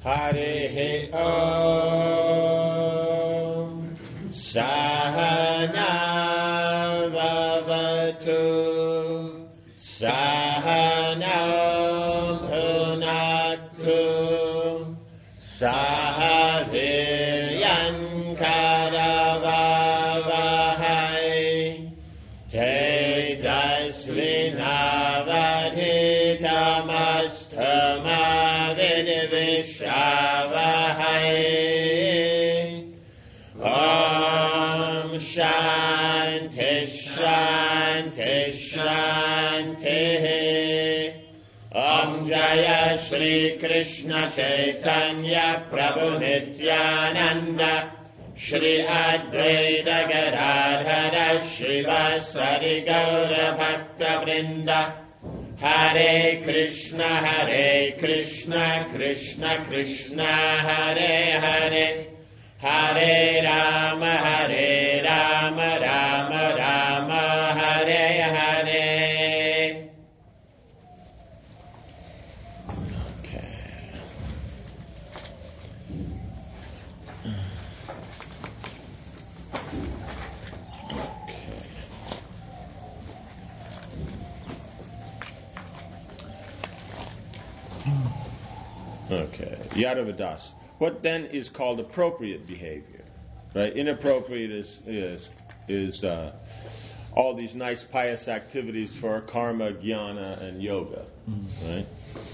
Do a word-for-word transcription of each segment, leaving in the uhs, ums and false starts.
Hare Om Sahana Vavatu Sahana Bhunaktu Sahaviryan Karavavahai Tejasvinavadhitamastama Vidvishavahai Om Shanti Shanti Shanti Om Jaya Shri Krishna Chaitanya Prabhu Nityananda Shri Advaita Gadadhara Shivasari Gaura Bhakta Vrinda Hare Krishna Hare Krishna Krishna Krishna Hare Hare Hare Rama Hare Rama Rama Rama Hare Hare. Okay, Yadavadas. What then is called appropriate behavior? Right? Inappropriate is is is uh, all these nice pious activities for karma, jnana, and yoga. Mm-hmm. Right?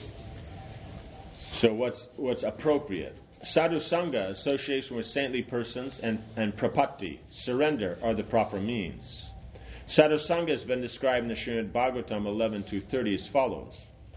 So what's what's appropriate? Sadhu Sangha, association with saintly persons, and, and prapatti, surrender, are the proper means. Sadhu Sangha has been described in the Srimad Bhagavatam eleven two thirty as follows.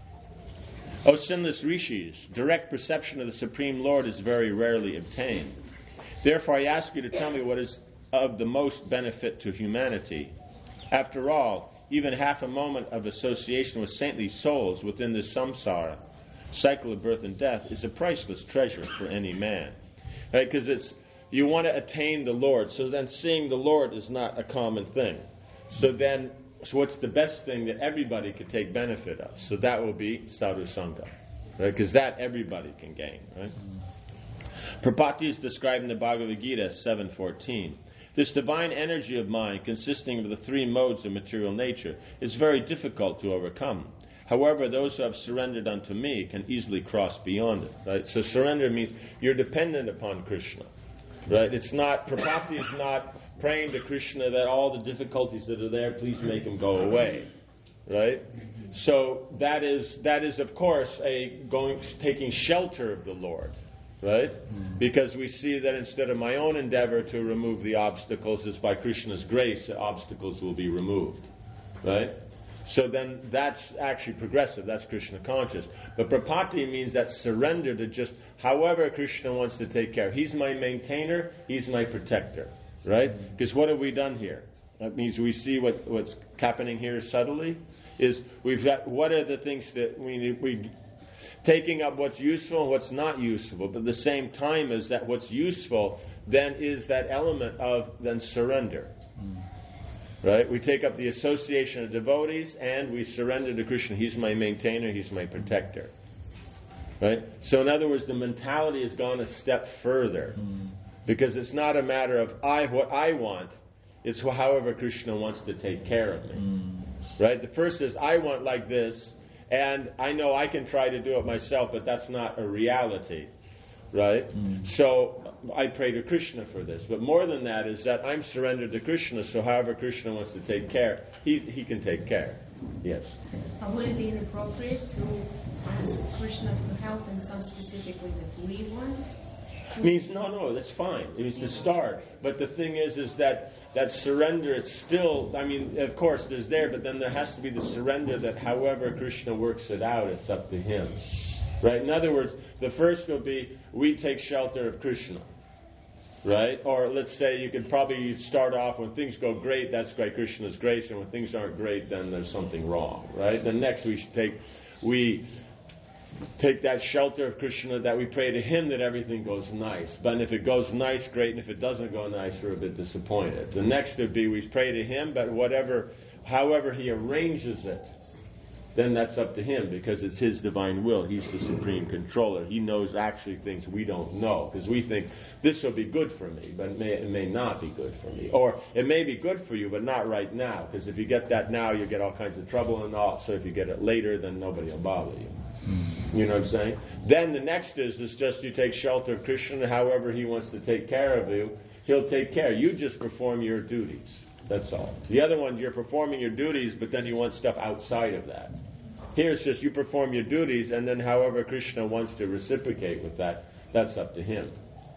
O sinless rishis, direct perception of the Supreme Lord is very rarely obtained. Therefore I ask you to tell me what is of the most benefit to humanity. After all, even half a moment of association with saintly souls within this samsara, cycle of birth and death, is a priceless treasure for any man. Right? Because it's you want to attain the Lord, so then seeing the Lord is not a common thing. So then So what's the best thing that everybody could take benefit of? So that will be sadhu sangha, right? Because that everybody can gain, right? Prapatti is described in the Bhagavad Gita seven fourteen. This divine energy of mind, consisting of the three modes of material nature, is very difficult to overcome. However, those who have surrendered unto me can easily cross beyond it, right? So surrender means you're dependent upon Krishna, right? It's not, Prapatti is not praying to Krishna that all the difficulties that are there, please make them go away, right? So that is that is of course a going taking shelter of the Lord, right? Because we see that instead of my own endeavor to remove the obstacles, it's by Krishna's grace the obstacles will be removed, right? So then that's actually progressive. That's Krishna conscious. But prapatti means that surrender to just however Krishna wants to take care. He's my maintainer. He's my protector. Right? Because what have we done here? That means we see what, what's happening here subtly. Is we've got what are the things that we we taking up what's useful and what's not useful. But at the same time is that what's useful then is that element of then surrender. Mm. Right? We take up the association of devotees and we surrender to Krishna. He's my maintainer. He's my protector. Right? So in other words, the mentality has gone a step further. Mm. Because it's not a matter of I what I want, it's however Krishna wants to take care of me. Mm. Right? The first is I want like this, and I know I can try to do it myself, but that's not a reality. Right? Mm. So I pray to Krishna for this. But more than that is that I'm surrendered to Krishna, so however Krishna wants to take care, he, he can take care. Yes? Uh, would it be inappropriate to ask Krishna to help in some specific way that we want? Means no, no, that's fine. It means to start. But the thing is, is that that surrender, it's still, I mean, of course, there's there, but then there has to be the surrender that however Krishna works it out, it's up to him. Right? In other words, the first will be, we take shelter of Krishna. Right? Or let's say you could probably start off when things go great, that's by Krishna's grace, and when things aren't great, then there's something wrong. Right? Then next we should take, we... take that shelter of Krishna that we pray to him that everything goes nice. But if it goes nice, great. And if it doesn't go nice, we're a bit disappointed. The next would be we pray to him, but whatever, however he arranges it, then that's up to him, because it's his divine will. He's the supreme controller. He knows actually things we don't know, because we think this will be good for me, but it may, it may not be good for me. Or it may be good for you, but not right now, because if you get that now, you get all kinds of trouble and all. So if you get it later, then nobody will bother you. You know what I'm saying? Then the next is, is just you take shelter of Krishna, however he wants to take care of you, he'll take care. You just perform your duties. That's all. The other ones, you're performing your duties, but then you want stuff outside of that. Here it's just you perform your duties, and then however Krishna wants to reciprocate with that, that's up to him.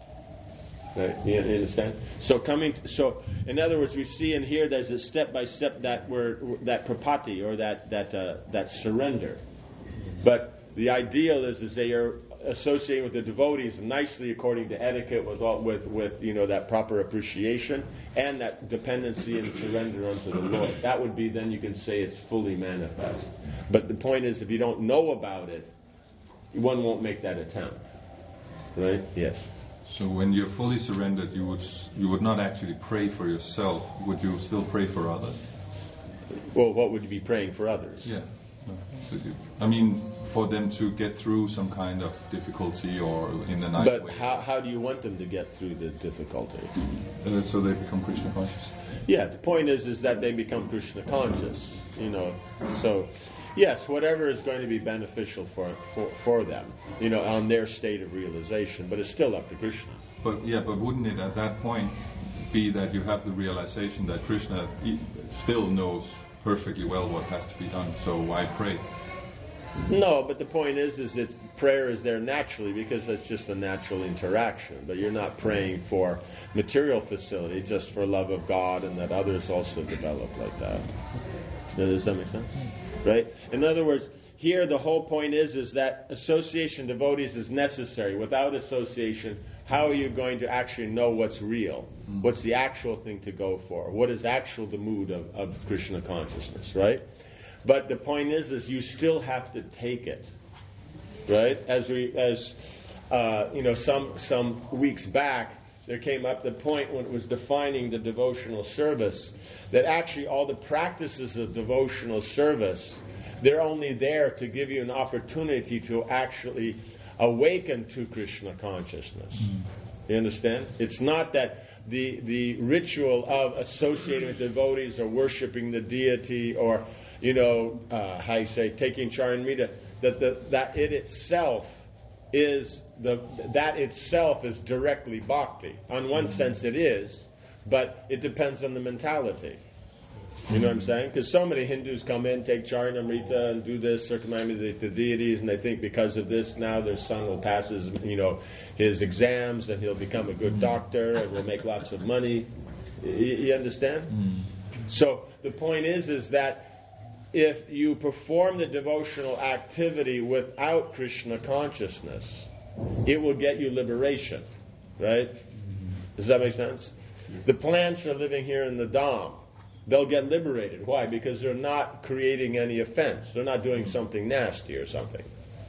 Right? You understand? So coming, to, so in other words, we see in here there's a step by step that word, that prapatti, or that that uh, that surrender. But the ideal is is they are associating with the devotees nicely according to etiquette, with all, with with you know that proper appreciation and that dependency and surrender unto the Lord. That would be, then you can say it's fully manifest. But the point is, if you don't know about it, one won't make that attempt. Right? Yes. So when you're fully surrendered, you would you would not actually pray for yourself. Would you still pray for others? Well, what would you be praying for others? Yeah. So you, I mean, for them to get through some kind of difficulty, or in a nice but way. But how, how do you want them to get through the difficulty? Uh, so they become Krishna conscious. Yeah, the point is is that they become Krishna conscious. You know, so yes, whatever is going to be beneficial for, for for them, you know, on their state of realization, but it's still up to Krishna. But yeah, but wouldn't it at that point be that you have the realization that Krishna still knows perfectly well what has to be done, so why pray? No, but the point is, is that prayer is there naturally, because it's just a natural interaction. But you're not praying for material facility, just for love of God, and that others also develop like that. Does that make sense? Right? In other words, here the whole point is, is that association of devotees is necessary. Without association, how are you going to actually know what's real? What's the actual thing to go for? What is actual the mood of, of Krishna consciousness, right? But the point is, is you still have to take it, right? As we, as uh, you know, some some weeks back, there came up the point when it was defining the devotional service, that actually all the practices of devotional service, they're only there to give you an opportunity to actually awaken to Krishna consciousness. You understand? It's not that the the ritual of associating with devotees or worshiping the deity, or you know uh, how you say taking charanamrita, that the, that it itself is the that itself is directly bhakti. On one sense, it is, but it depends on the mentality. You know what I'm saying? Because so many Hindus come in, take charanamrita, and do this, circumambulate the deities, and they think because of this now their son will pass his, you know, his exams, and he'll become a good doctor, and will make lots of money. You, you understand? Mm. So the point is, is that if you perform the devotional activity without Krishna consciousness, it will get you liberation, right? Does that make sense? The plants are living here in the Dham. They'll get liberated. Why? Because they're not creating any offense. They're not doing something nasty or something.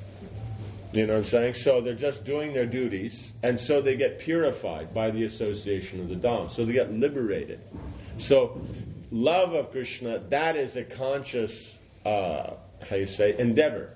You know what I'm saying? So they're just doing their duties, and so they get purified by the association of the Dham. So they get liberated. So love of Krishna, that is a conscious, uh, how you say, endeavor.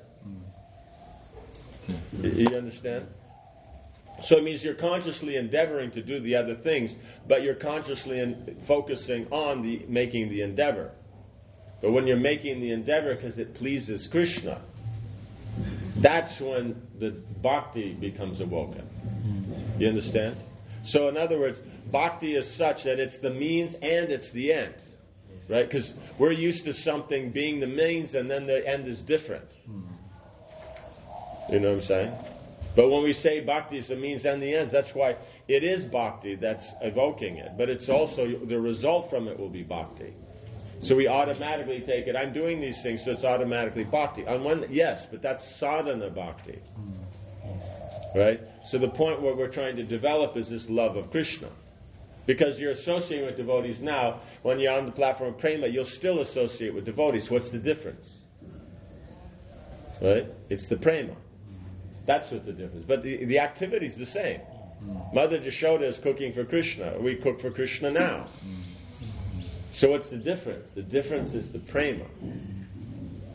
You understand? So it means you're consciously endeavoring to do the other things, but you're consciously in, focusing on the making the endeavor. But when you're making the endeavor because it pleases Krishna, that's when the bhakti becomes awoken. You understand? So in other words, bhakti is such that it's the means and it's the end. Right? Because we're used to something being the means and then the end is different. You know what I'm saying? But when we say bhakti is the means and the ends, that's why it is bhakti that's evoking it. But it's also, the result from it will be bhakti. So we automatically take it, I'm doing these things, so it's automatically bhakti. On one, yes, but that's sadhana bhakti. Right? So the point where we're trying to develop is this love of Krishna. Because you're associating with devotees now, when you're on the platform of prema, you'll still associate with devotees. What's the difference? Right? It's the prema. That's what the difference. But the, the activity is the same. Mother Jashoda is cooking for Krishna. We cook for Krishna now. So what's the difference? The difference is the prema.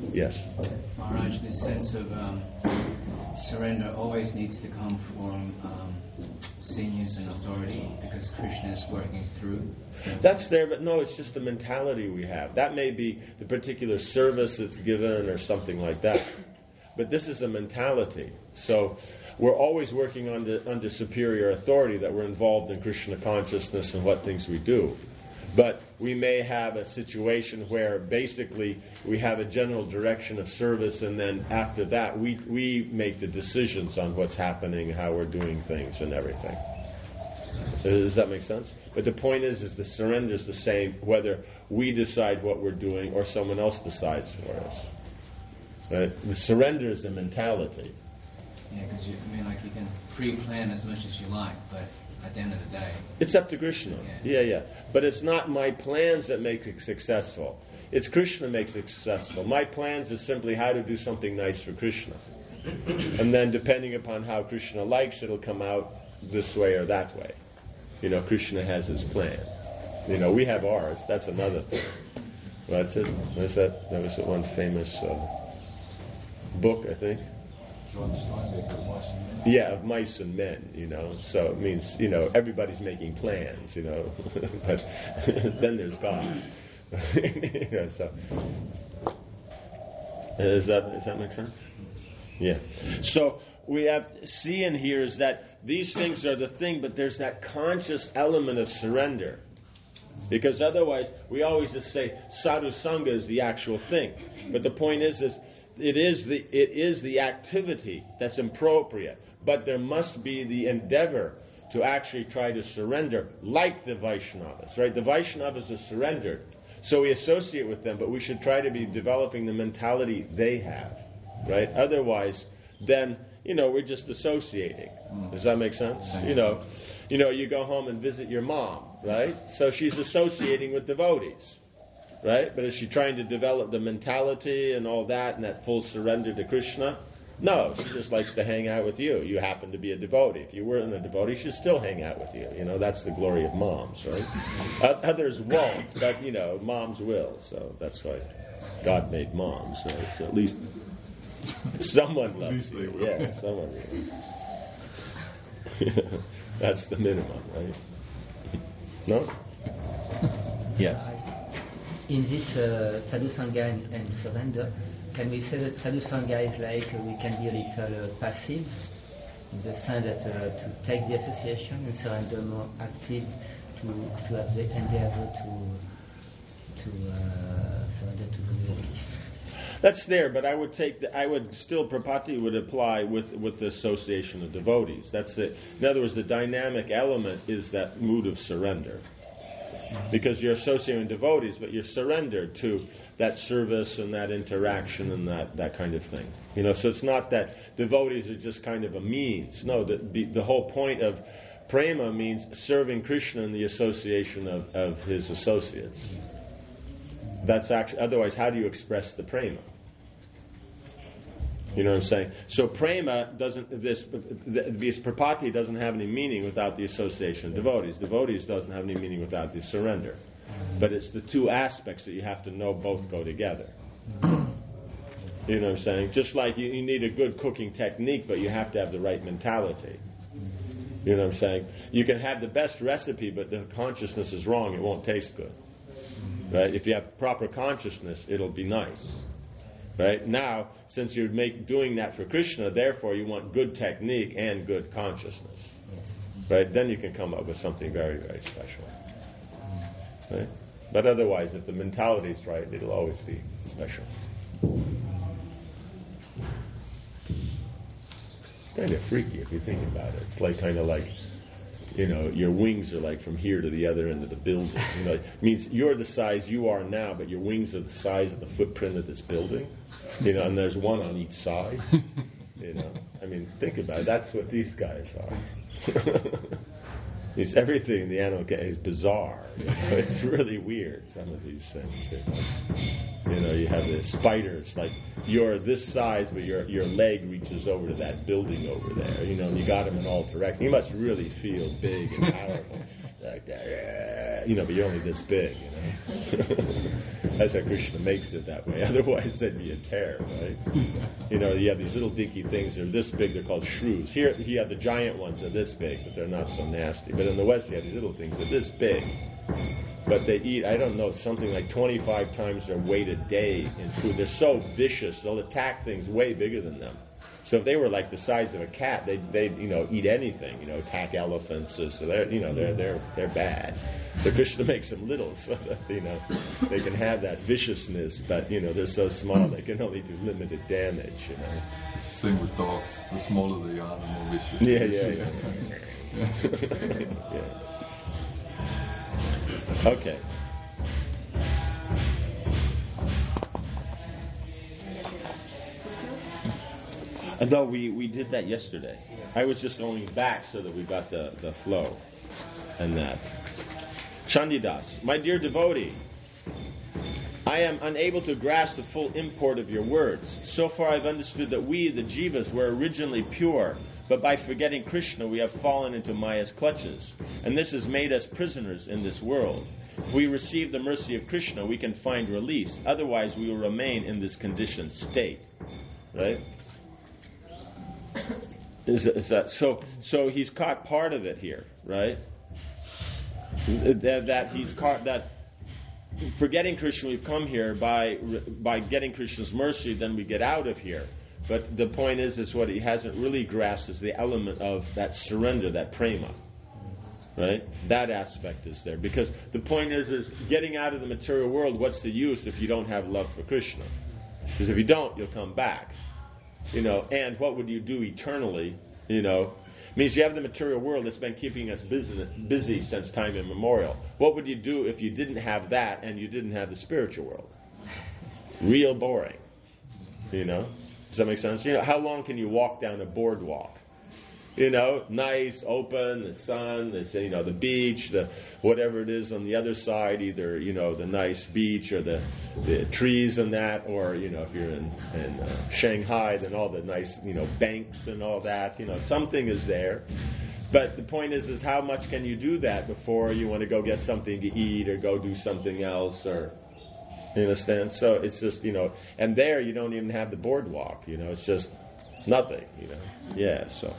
Yes. Maharaj, this sense of um, surrender always needs to come from um, seniors and authority because Krishna is working through. That's there, but no, it's just the mentality we have. That may be the particular service that's given or something like that. But this is a mentality. So we're always working under, under superior authority that we're involved in Krishna consciousness and what things we do. But we may have a situation where basically we have a general direction of service, and then after that we we make the decisions on what's happening, how we're doing things and everything. Does that make sense? But the point is, is the surrender is the same whether we decide what we're doing or someone else decides for us. Right? The surrender is the mentality. Yeah, because you I mean, like you can pre-plan as much as you like, but at the end of the day, it's up to Krishna. Yeah. yeah, yeah. But it's not my plans that make it successful. It's Krishna makes it successful. My plans is simply how to do something nice for Krishna. And then depending upon how Krishna likes, it'll come out this way or that way. You know, Krishna has his plan. You know, we have ours. That's another thing. Well, that's it. What's that? That was that one famous uh, book, I think. John Steinbeck of Mice and Men. Yeah, of mice and men, you know. So it means, you know, everybody's making plans, you know. But then there's God. You know, so Is that, does that make sense? Yeah. So we have see in here is that these things are the thing, but there's that conscious element of surrender. Because otherwise, we always just say sadhu sangha is the actual thing. But the point is, is it is the it is the activity that's appropriate. But there must be the endeavor to actually try to surrender, like the Vaishnavas, right? The Vaishnavas are surrendered, so we associate with them, but we should try to be developing the mentality they have, right? Otherwise, then, you know, we're just associating. Does that make sense? You know, you know, you go home and visit your mom, right? So she's associating with devotees, right? But is she trying to develop the mentality and all that and that full surrender to Krishna? No, she just likes to hang out with you. You happen to be a devotee. If you weren't a devotee, she'd still hang out with you. You know, that's the glory of moms, right? Others won't, but, you know, moms will. So that's why God made moms, right? So at least someone loves you. Yeah, someone will. That's the minimum, right? No? Yes. In this uh, sadhu sangha and, and surrender, can we say that sadhu sangha is like uh, we can be a little uh, passive, in the sense that uh, to take the association, and surrender more active, to to have the endeavor to to uh, surrender to the devotee? That's there, but I would take the, I would still Prapatti would apply with with the association of devotees. That's the in other words, the dynamic element is that mood of surrender. Because you're associating with devotees, but you're surrendered to that service and that interaction and that, that kind of thing. You know, so it's not that devotees are just kind of a means. No, the, the, the whole point of prema means serving Krishna in the association of, of his associates. That's actually, otherwise, how do you express the prema? You know what I'm saying? So prema doesn't, this, this prapatti doesn't have any meaning without the association of devotees. Devotees doesn't have any meaning without the surrender. But it's the two aspects that you have to know both go together. You know what I'm saying? Just like you, you need a good cooking technique, but you have to have the right mentality. You know what I'm saying? You can have the best recipe, but the consciousness is wrong, it won't taste good. Right? If you have proper consciousness, it'll be nice. Right? Now, since you're make, doing that for Krishna, therefore you want good technique and good consciousness. Right? Then you can come up with something very, very special. Right? But otherwise, if the mentality is right, it'll always be special. Kind of freaky if you think about it. It's like kind of like, you know, your wings are like from here to the other end of the building. You know, it means you're the size you are now, but your wings are the size of the footprint of this building. You know, and there's one on each side. You know, I mean, think about it. That's what these guys are. It's everything in the animal kingdom is bizarre. You know? It's really weird, some of these things. You know, you know you have the spiders, like you're this size, but your your leg reaches over to that building over there. You know, and you got them in all directions. You must really feel big and powerful. like that, you know, but you're only this big, you know. That's how Krishna makes it that way. Otherwise, that'd be a tear, right? You know, you have these little dinky things. They're this big. They're called shrews. Here, you have the giant ones. They're this big, but they're not so nasty. But in the West, you have these little things. They're this big. But they eat, I don't know, something like twenty-five times their weight a day in food. They're so vicious. They'll attack things way bigger than them. So if they were like the size of a cat, they'd, they'd you know, eat anything, you know, attack elephants. So they're, you know, they're, they're, they're bad. So Krishna makes them little so that, you know, they can have that viciousness, but, you know, they're so small they can only do limited damage, you know. It's the same with dogs. The smaller they are, the more vicious. Yeah, yeah, yeah. yeah. Okay. No, we, we did that yesterday. I was just going back so that we got the, the flow and that. Chandidas, my dear devotee, I am unable to grasp the full import of your words. So far I've understood that we, the jivas, were originally pure, but by forgetting Krishna we have fallen into Maya's clutches, and this has made us prisoners in this world. If we receive the mercy of Krishna, we can find release. Otherwise we will remain in this conditioned state. Right? Is, is that so? So he's caught part of it here, right? That, that he's caught that forgetting Krishna, we've come here by by getting Krishna's mercy, then we get out of here. But the point is, is what he hasn't really grasped is the element of that surrender, that prema, right? That aspect is there because the point is, is getting out of the material world. What's the use if you don't have love for Krishna? Because if you don't, you'll come back. You know, and what would you do eternally? You know, it means you have the material world that's been keeping us busy, busy since time immemorial. What would you do if you didn't have that and you didn't have the spiritual world? Real boring. You know, does that make sense? You know, how long can you walk down a boardwalk? You know, nice, open, the sun, the, you know, the beach, the whatever it is on the other side, either, you know, the nice beach or the, the trees and that, or, you know, if you're in, in uh, Shanghai, then all the nice, you know, banks and all that, you know, something is there. But the point is, is how much can you do that before you want to go get something to eat or go do something else or, you understand? So it's just, you know, and there you don't even have the boardwalk, you know, it's just nothing, you know. Yeah, so.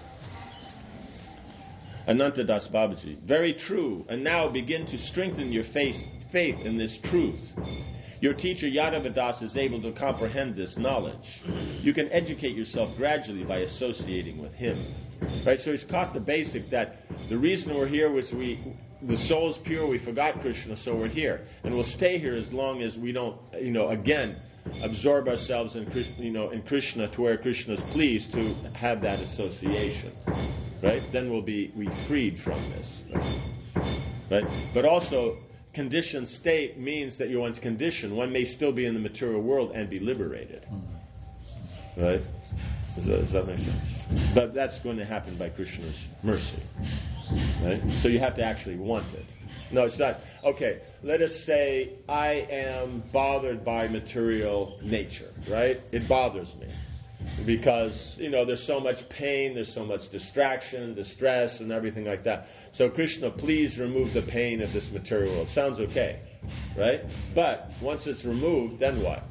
Anantadas Babaji, very true, and now begin to strengthen your faith, faith in this truth. Your teacher Yadavadas is able to comprehend this knowledge. You can educate yourself gradually by associating with him. Right, so he's caught the basic that the reason we're here was we, the soul's pure, we forgot Krishna, so we're here. And we'll stay here as long as we don't, you know, again, absorb ourselves in Krishna, you know, in Krishna to where Krishna's pleased to have that association. Right? Then we'll be we freed from this. Right? Right? But also, conditioned state means that you're one's conditioned. One may still be in the material world and be liberated. Right? Does that, does that make sense? But that's going to happen by Krishna's mercy. Right? So you have to actually want it. No, it's not. Okay, let us say I am bothered by material nature. Right? It bothers me. Because, you know, there's so much pain, there's so much distraction, distress, and everything like that. So, Krishna, please remove the pain of this material world. Sounds okay, right? But once it's removed, then what?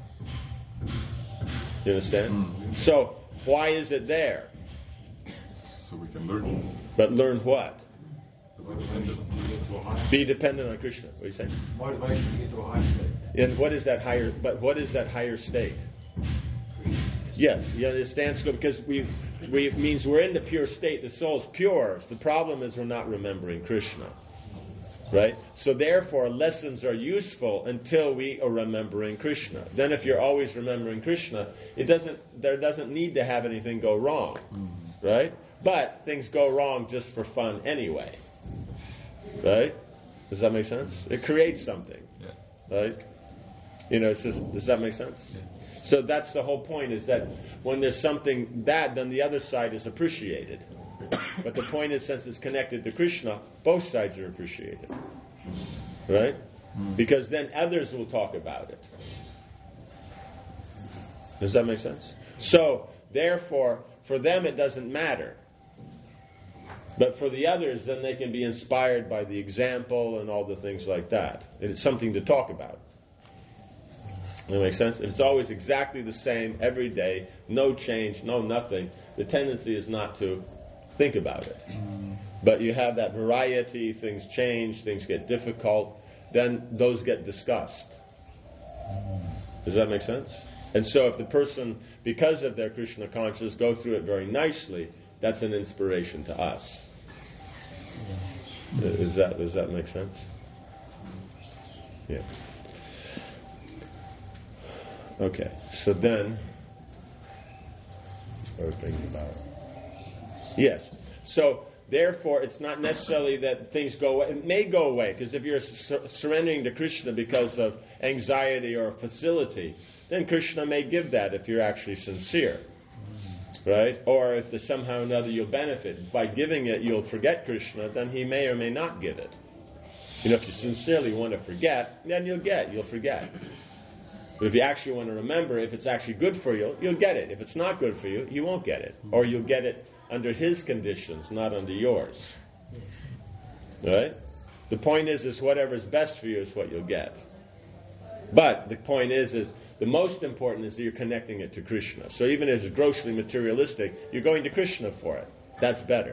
You understand? Mm-hmm. So, why is it there? So we can learn. But learn what? Dependent. Be dependent on Krishna. What are you saying? Motivation to get to a higher state. And what is that higher? But what is that higher state? Yes, you understand? So because we, we it means we're in the pure state. The soul's pure. The problem is we're not remembering Krishna, right? So therefore, lessons are useful until we are remembering Krishna. Then, if you're always remembering Krishna, it doesn't. There doesn't need to have anything go wrong, right? But things go wrong just for fun anyway, right? Does that make sense? It creates something, yeah. Right? You know, it's just. Does that make sense? Yeah. So that's the whole point, is that when there's something bad, then the other side is appreciated. But the point is, since it's connected to Krishna, both sides are appreciated. Right? Mm. Because then others will talk about it. Does that make sense? So, therefore, for them it doesn't matter. But for the others, then they can be inspired by the example and all the things like that. It's something to talk about. Does that make sense? If it's always exactly the same every day, no change, no nothing, the tendency is not to think about it. Mm. But you have that variety, things change, things get difficult, then those get discussed. Does that make sense? And so if the person, because of their Krishna consciousness, go through it very nicely, that's an inspiration to us. Is that, does that make sense? Yeah. Okay, so then, what was I thinking about? Yes, so therefore it's not necessarily that things go away. It may go away, because if you're sur- surrendering to Krishna because of anxiety or facility, then Krishna may give that if you're actually sincere. Right? Or if there's somehow or another you'll benefit. By giving it, you'll forget Krishna, then he may or may not give it. You know, if you sincerely want to forget, then you'll get, you'll forget. But if you actually want to remember, if it's actually good for you, you'll get it. If it's not good for you, you won't get it. Or you'll get it under his conditions, not under yours. Right? The point is, is whatever's best for you is what you'll get. But the point is, is the most important is that you're connecting it to Krishna. So even if it's grossly materialistic, you're going to Krishna for it. That's better.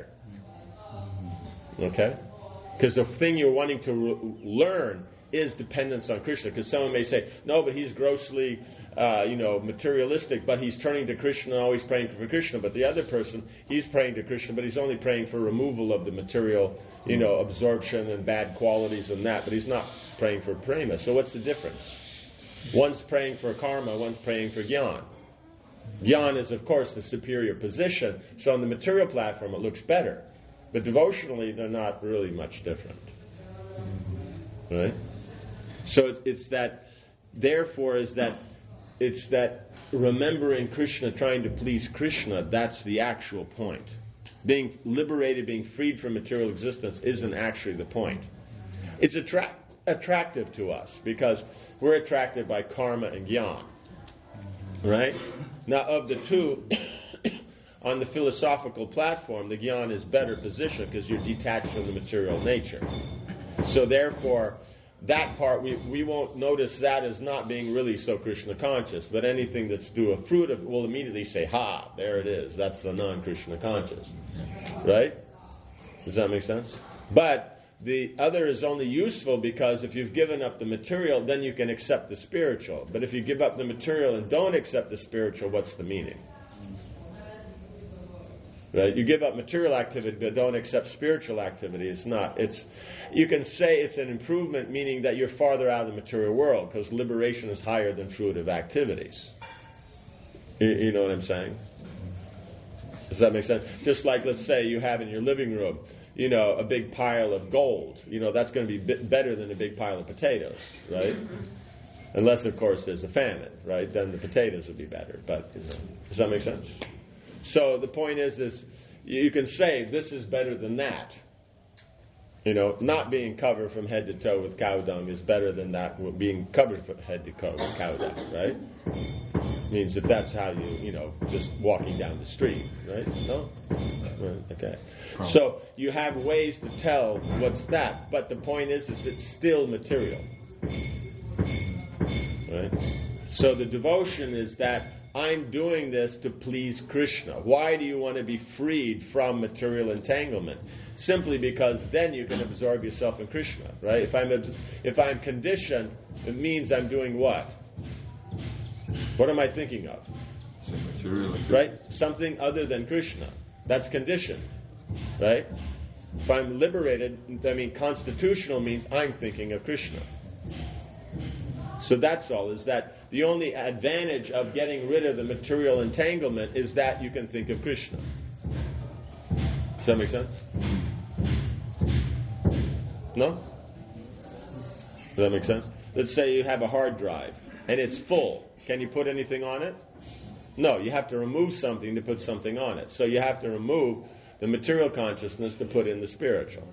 Okay? Because the thing you're wanting to re- learn is dependence on Krishna. Because someone may say, no, but he's grossly, uh, you know, materialistic, but he's turning to Krishna and always praying for Krishna. But the other person, he's praying to Krishna, but he's only praying for removal of the material, you know, absorption and bad qualities and that. But he's not praying for prema. So what's the difference? One's praying for karma, one's praying for jnana. Jnana is, of course, the superior position. So on the material platform, it looks better. But devotionally, they're not really much different. Right? So it's, it's that, therefore, is that, it's that remembering Krishna, trying to please Krishna, that's the actual point. Being liberated, being freed from material existence isn't actually the point. It's attra- attractive to us because we're attracted by karma and jnana. Right? Now, of the two, on the philosophical platform, the jnana is better positioned because you're detached from the material nature. So therefore, that part, we, we won't notice that as not being really so Krishna conscious, but anything that's due a fruit of, we'll immediately say, ha, there it is. That's the non-Krishna conscious. Right? Does that make sense? But the other is only useful because if you've given up the material, then you can accept the spiritual. But if you give up the material and don't accept the spiritual, what's the meaning? Right? You give up material activity but don't accept spiritual activity. It's not. It's you can say it's an improvement, meaning that you're farther out of the material world because liberation is higher than fruitive activities. You, you know what I'm saying? Does that make sense? Just like, let's say you have in your living room, you know, a big pile of gold. You know, that's going to be bit better than a big pile of potatoes, right? Unless, of course, there's a famine, right? Then the potatoes would be better. But you know, does that make sense? So the point is, is you can say this is better than that. You know, not being covered from head to toe with cow dung is better than that being covered from head to toe with cow dung, right? Means that that's how you, you know, just walking down the street, right? No? Right, okay. So you have ways to tell what's that, but the point is, is it's still material. Right? So the devotion is that I'm doing this to please Krishna. Why do you want to be freed from material entanglement? Simply because then you can absorb yourself in Krishna, right? If I'm if I'm conditioned, it means I'm doing what? What am I thinking of? Right? Something other than Krishna. That's conditioned, right? If I'm liberated, I mean, constitutional means I'm thinking of Krishna. So that's all, is that the only advantage of getting rid of the material entanglement is that you can think of Krishna. Does that make sense? No? Does that make sense? Let's say you have a hard drive and it's full. Can you put anything on it? No, you have to remove something to put something on it. So you have to remove the material consciousness to put in the spiritual.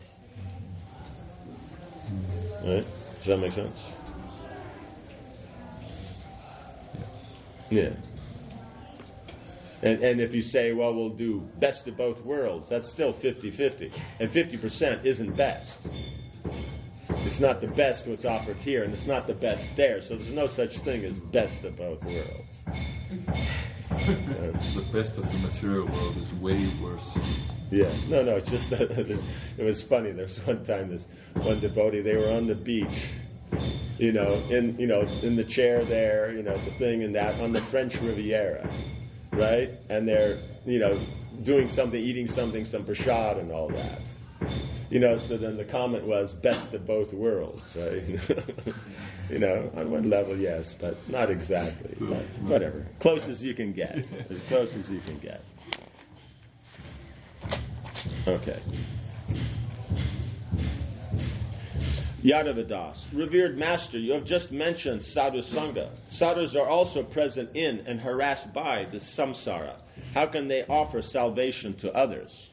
Right? Does that make sense? Yeah. And, and if you say, well, we'll do best of both worlds, that's still fifty-fifty. And fifty percent isn't best. It's not the best what's offered here, and it's not the best there. So there's no such thing as best of both worlds. The best of the material world is way worse. Yeah, no, no, it's just that it was funny. There was one time this one devotee, they were on the beach, you know, in you know in the chair there, you know, the thing and that on the French Riviera, right? And they're you know doing something, eating something, some prasad and all that, you know. So then the comment was best of both worlds, right? You know, on one level, yes, but not exactly. But whatever, close as you can get, as close as you can get. Okay. Yadavadas, revered master, you have just mentioned sadhu sangha. Sadhus are also present in and harassed by the samsara. How can they offer salvation to others?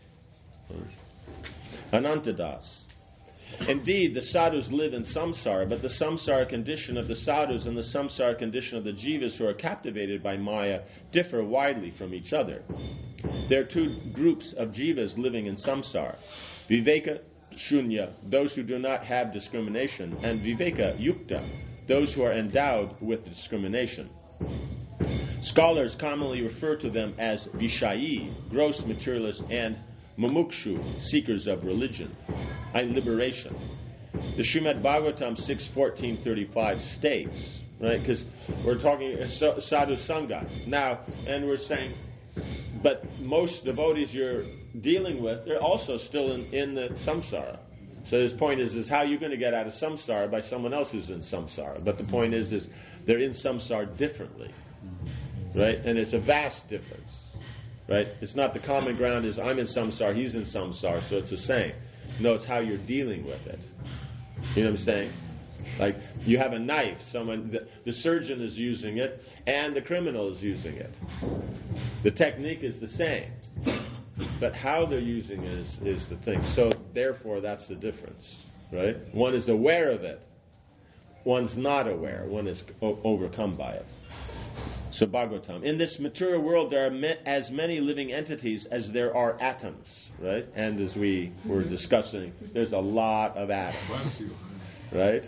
Anantadas, indeed, the sadhus live in samsara, but the samsara condition of the sadhus and the samsara condition of the jivas who are captivated by Maya differ widely from each other. There are two groups of jivas living in samsara: viveka shunya, those who do not have discrimination, and viveka yukta, those who are endowed with discrimination. Scholars commonly refer to them as vishayi, gross materialists, and mumukshu, seekers of religion and liberation. The Srimad Bhagavatam six fourteen thirty-five states, right, because we're talking sadhu sangha now, and we're saying, but most devotees you're dealing with, they're also still in, in the samsara. So his point is, is how you're going to get out of samsara by someone else who's in samsara. But the point is, is they're in samsara differently, right? And it's a vast difference, right? It's not the common ground is I'm in samsara, he's in samsara, so it's the same. No, it's how you're dealing with it. You know what I'm saying? Like, you have a knife, someone, the, the surgeon is using it, and the criminal is using it. The technique is the same, but how they're using it is, is the thing. So, therefore, that's the difference, right? One is aware of it. One's not aware. One is o- overcome by it. So, Bhagavatam. In this material world, there are me- as many living entities as there are atoms, right? And as we were discussing, there's a lot of atoms, right?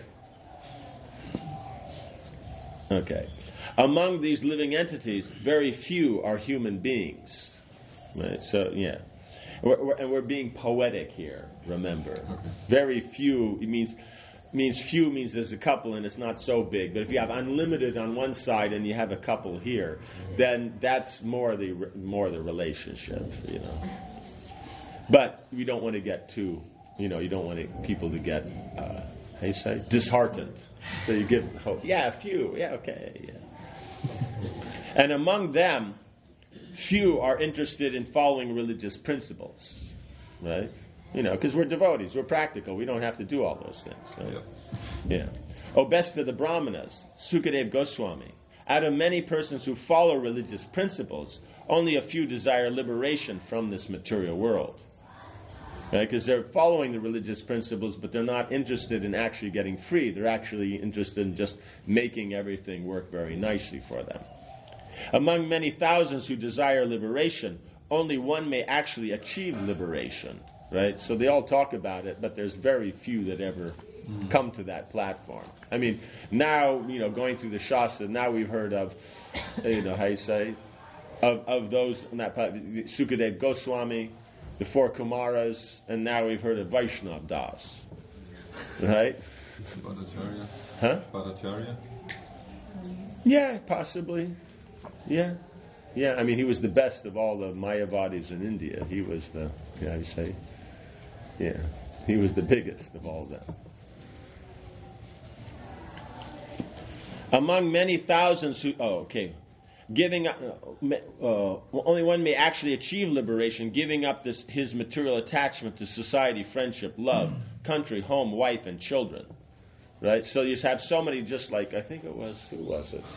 Okay. Among these living entities, very few are human beings. Right? So, yeah. We're, we're, and we're being poetic here, remember. Okay. Very few, it means means few means there's a couple and it's not so big. But if you have unlimited on one side and you have a couple here, then that's more the more the relationship, you know. But you don't want to get too, you know, you don't want to, people to get, uh, how do you say, disheartened. So you give hope. Yeah, a few. Yeah, okay. Yeah. And among them, few are interested in following religious principles, right? You know, because we're devotees, we're practical, we don't have to do all those things. Right? Yeah. yeah. O best of the Brahmanas, Sukadeva Goswami, out of many persons who follow religious principles, only a few desire liberation from this material world. Because right? They're following the religious principles, but they're not interested in actually getting free. They're actually interested in just making everything work very nicely for them. Among many thousands who desire liberation, only one may actually achieve liberation. Right? So they all talk about it, but there's very few that ever mm. come to that platform. I mean, now, you know, going through the Shastra, now we've heard of, you know, how you say, of, of those on that platform, Sukadeva Goswami, the four Kumaras, and now we've heard of Vaishnav Das. Right? Bhattacharya? Huh? Bhattacharya? Yeah, possibly. Yeah. Yeah, I mean, he was the best of all the Mayavadis in India. He was the, you know, how you say, yeah, he was the biggest of all them. Among many thousands who, oh, okay, giving up, uh, only one may actually achieve liberation, giving up this his material attachment to society, friendship, love, country, home, wife, and children. Right? So you have so many, just like, I think it was, who was it?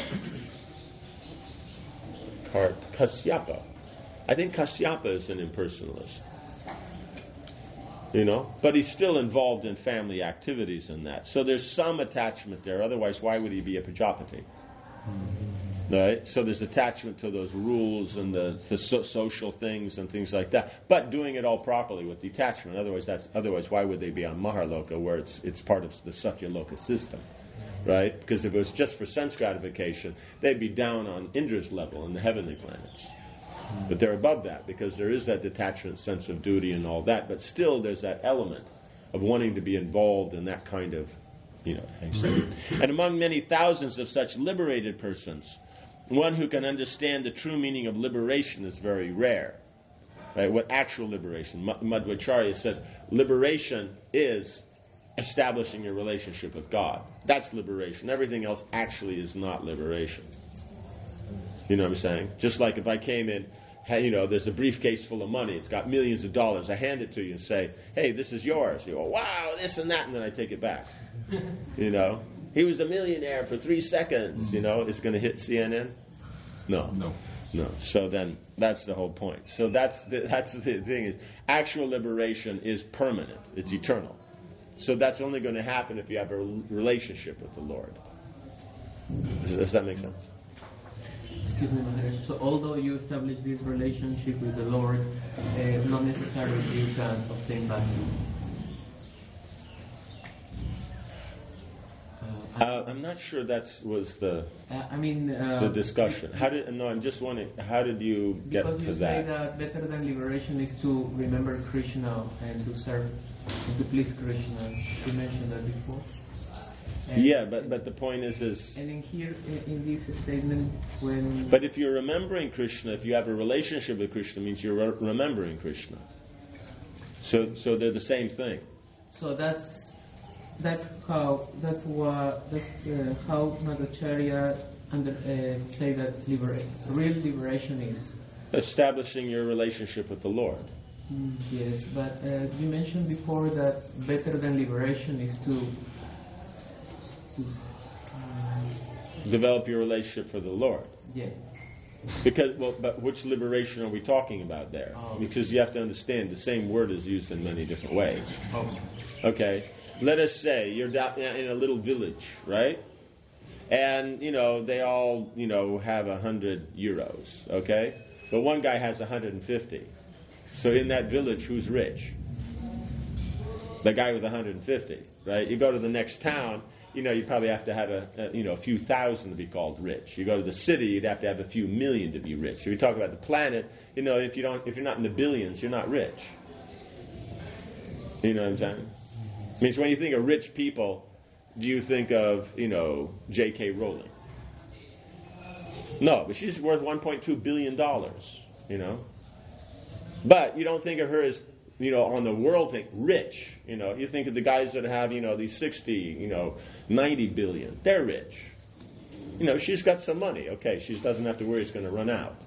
Kasyapa. I think Kasyapa is an impersonalist. You know? But he's still involved in family activities and that. So there's some attachment there. Otherwise, why would he be a Prajapati? Right? So there's attachment to those rules and the, the so- social things and things like that. But doing it all properly with detachment. Otherwise, that's otherwise why would they be on Maharloka, where it's it's part of the Satyaloka system, right? Because if it was just for sense gratification, they'd be down on Indra's level in the heavenly planets. But they're above that because there is that detachment, sense of duty, and all that. But still, there's that element of wanting to be involved in that kind of, you know. And among many thousands of such liberated persons, one who can understand the true meaning of liberation is very rare. Right? What actual liberation? Madhvacharya says liberation is establishing a relationship with God. That's liberation. Everything else actually is not liberation. You know what I'm saying? Just like if I came in, hey, you know, there's a briefcase full of money. It's got millions of dollars. I hand it to you and say, hey, this is yours. You go, wow, this and that, and then I take it back. You know? He was a millionaire for three seconds, you know. It's going to hit C N N? No. No. No. So then that's the whole point. So that's the, that's the thing is actual liberation is permanent. It's eternal. So that's only going to happen if you have a relationship with the Lord. Does, does that make sense? Excuse me, Maharaj. So although you establish this relationship with the Lord, uh, not necessarily you can obtain bhakti. Uh, I'm not sure that was the Uh, I mean, uh, the discussion. How did no? I'm just wondering. How did you get because to you say that? that better than liberation is to remember Krishna and to serve, and to please Krishna. You mentioned that before. And, Yeah, but but the point is is. And in here, in, in this statement, when But if you're remembering Krishna, if you have a relationship with Krishna, it means you're re- remembering Krishna. So so they're the same thing. so that's that's how that's what that's uh, how Madhvacharya under uh, say that libera- real liberation is. Establishing your relationship with the Lord. Mm, yes, but uh, you mentioned before that better than liberation is to. to um, Develop your relationship for the Lord. yeah. Because, well, but which liberation are we talking about there? Oh. Because you have to understand the same word is used in many different ways. Oh. Okay, let us say you're down in a little village, right? And, you know, they all, you know, have a hundred euros, okay? But one guy has a hundred and fifty. So in that village, who's rich? The guy with a hundred and fifty, right? You go to the next town, you know, you probably have to have a, a, you know, a few thousand to be called rich. You go to the city, you'd have to have a few million to be rich. If you talk about the planet, you know, if you don't, if you're not in the billions, you're not rich. You know what I'm saying? I mean, so when you think of rich people, do you think of, you know, J K Rowling? No, but she's worth one point two billion dollars, you know. But you don't think of her as, you know, on the world thing, rich. You know, you think of the guys that have, you know, these sixty, you know, ninety billion. They're rich. You know, she's got some money. Okay, she doesn't have to worry it's going to run out.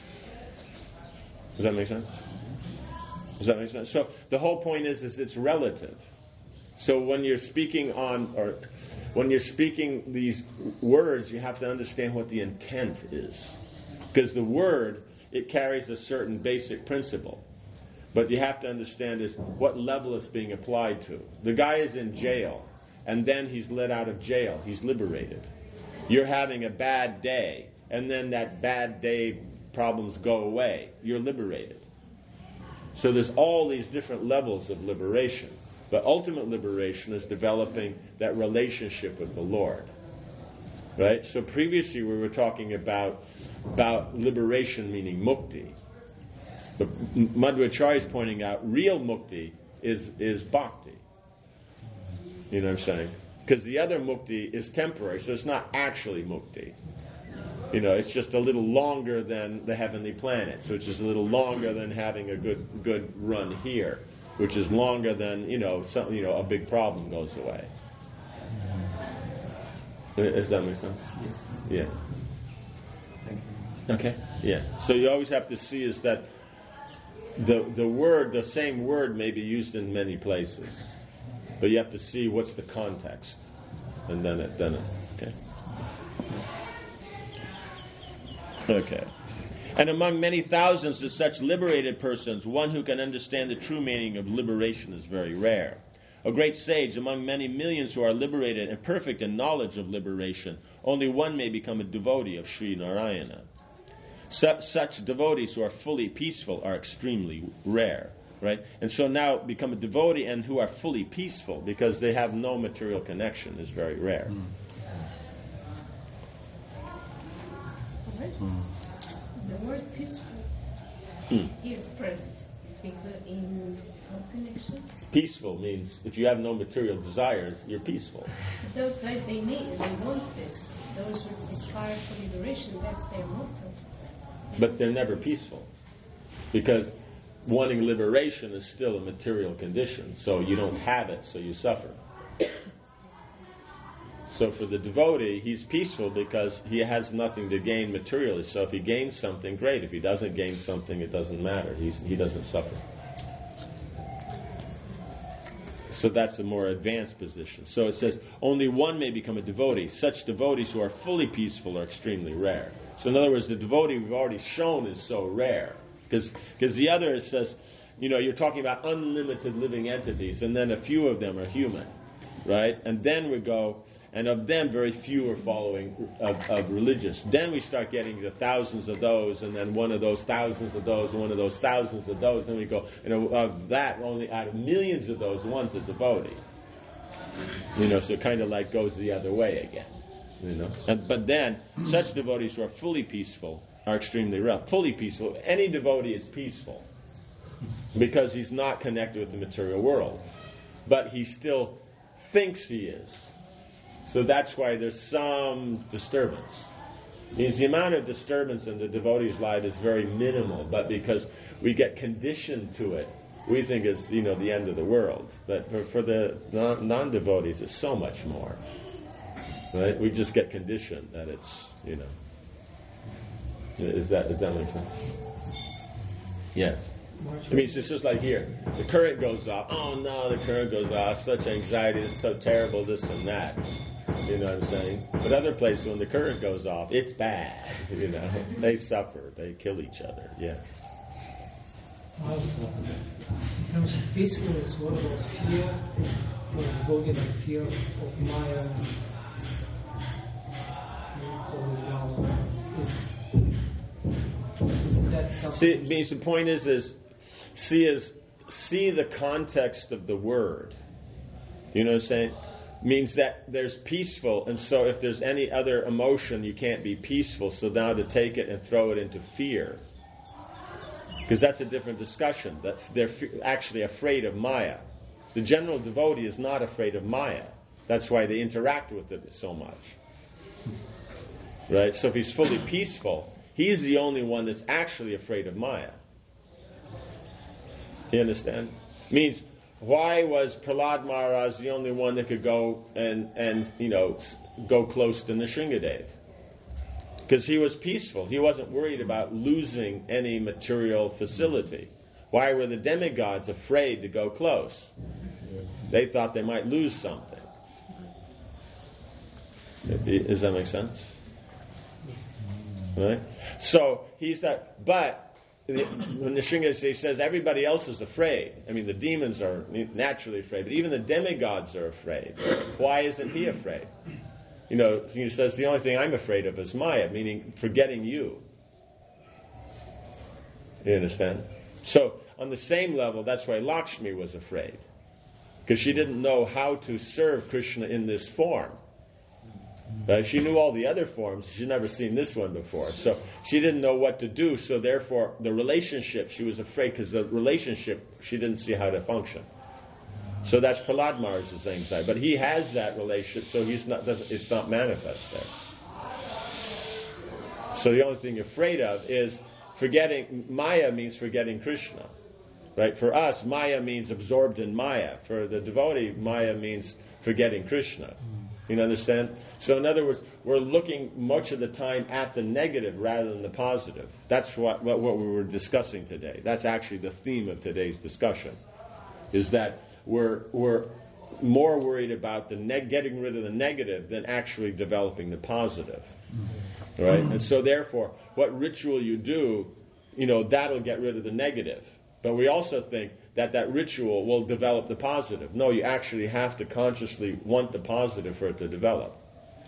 Does that make sense? Does that make sense? So the whole point is, is it's relative. So when you're speaking on, or when you're speaking these words, you have to understand what the intent is. Because the word, it carries a certain basic principle. But you have to understand is what level it's being applied to. The guy is in jail, and then he's let out of jail. He's liberated. You're having a bad day, and then that bad day problems go away. You're liberated. So there's all these different levels of liberation. But ultimate liberation is developing that relationship with the Lord. Right? So previously we were talking about, about liberation meaning mukti. But Madhvacharya is pointing out real mukti is, is bhakti. You know what I'm saying? Because the other mukti is temporary, so it's not actually mukti. You know, it's just a little longer than the heavenly planets, which is a little longer than having a good good run here, which is longer than, you know, some, you know, a big problem goes away. Does that make sense? Yes. Yeah. Thank you. Okay. Yeah. So you always have to see is that the the word, the same word may be used in many places, but you have to see what's the context, and then it then it. Okay. Okay. And among many thousands of such liberated persons, one who can understand the true meaning of liberation is very rare. a great sage among many millions who are liberated and perfect in knowledge of liberation. Only one may become a devotee of Sri Narayana. Su- such devotees who are fully peaceful are extremely rare. Right? And so now become a devotee and who are fully peaceful because they have no material connection is very rare. Mm. Mm. The word peaceful mm. here stressed in what connection? Peaceful means if you have no material desires, you're peaceful. But those guys, they need, they want this. Those who aspire for liberation, that's their motto. But they're never peaceful because wanting liberation is still a material condition, so you don't have it, so you suffer. So for the devotee, he's peaceful because he has nothing to gain materially. So if he gains something, great. If he doesn't gain something, it doesn't matter. He's, he doesn't suffer. So that's a more advanced position. So it says, only one may become a devotee. Such devotees who are fully peaceful are extremely rare. So in other words, the devotee we've already shown is so rare. Because the other says, you know, you're talking about unlimited living entities, and then a few of them are human, right? And then we go, and of them very few are following of, of religious. Then we start getting to thousands of those, and then one of those thousands of those, and one of those thousands of those, and we go, and of that, only out of millions of those, one's a devotee. You know, so it kind of like goes the other way again, you know. And, but then, such devotees who are fully peaceful are extremely rare. Fully peaceful. Any devotee is peaceful because he's not connected with the material world. But he still thinks he is. So that's why there's some disturbance. It means the amount of disturbance in the devotee's life is very minimal, but because we get conditioned to it, we think it's, you know, the end of the world. But for, for the non- non-devotees, it's so much more. Right? We just get conditioned that it's, you know. Is that, does that make sense? Yes. I mean, it's just like here. The current goes off. Oh, no, the current goes off. Such anxiety. It's so terrible, this and that. You know what I'm saying? But other places, when the current goes off, it's bad. You know, they suffer. They kill each other. Yeah. Uh, in terms of peacefulness, what about fear? For the devotee, like fear of Maya? Is See, it means the point is, is see is see the context of the word. You know what I'm saying? Means that there's peaceful, and so if there's any other emotion, you can't be peaceful. So now to take it and throw it into fear, because that's a different discussion. That they're actually afraid of Maya. The general devotee is not afraid of Maya. That's why they interact with it so much. Right? So if he's fully peaceful, he's the only one that's actually afraid of Maya. You understand? Means, why was Prahlad Maharaj the only one that could go and, and you know, go close to Nrsingadev? Because he was peaceful. He wasn't worried about losing any material facility. Why were the demigods afraid to go close? They thought they might lose something. Does that make sense? Right? So he's that, but when Nrsingadev says everybody else is afraid, I mean the demons are naturally afraid, but even the demigods are afraid. Why isn't he afraid? You know, he says the only thing I'm afraid of is Maya, meaning forgetting you. You understand? So on the same level, that's why Lakshmi was afraid, because she didn't know how to serve Krishna in this form. Uh, she knew all the other forms. She'd never seen this one before. So she didn't know what to do. So therefore, the relationship, she was afraid because the relationship, she didn't see how to function. So that's Prahlad Maharaj's anxiety. But he has that relationship, so he's not, doesn't, it's not manifest there. So the only thing you're afraid of is forgetting. Maya means forgetting Krishna. Right? For us, Maya means absorbed in Maya. For the devotee, Maya means forgetting Krishna. You understand? So in other words, we're looking much of the time at the negative rather than the positive. That's what, what, what we were discussing today. That's actually the theme of today's discussion, is that we're we're more worried about the neg- getting rid of the negative than actually developing the positive. Right? And so therefore, what ritual you do, you know, that'll get rid of the negative. But we also think that that ritual will develop the positive. No, you actually have to consciously want the positive for it to develop.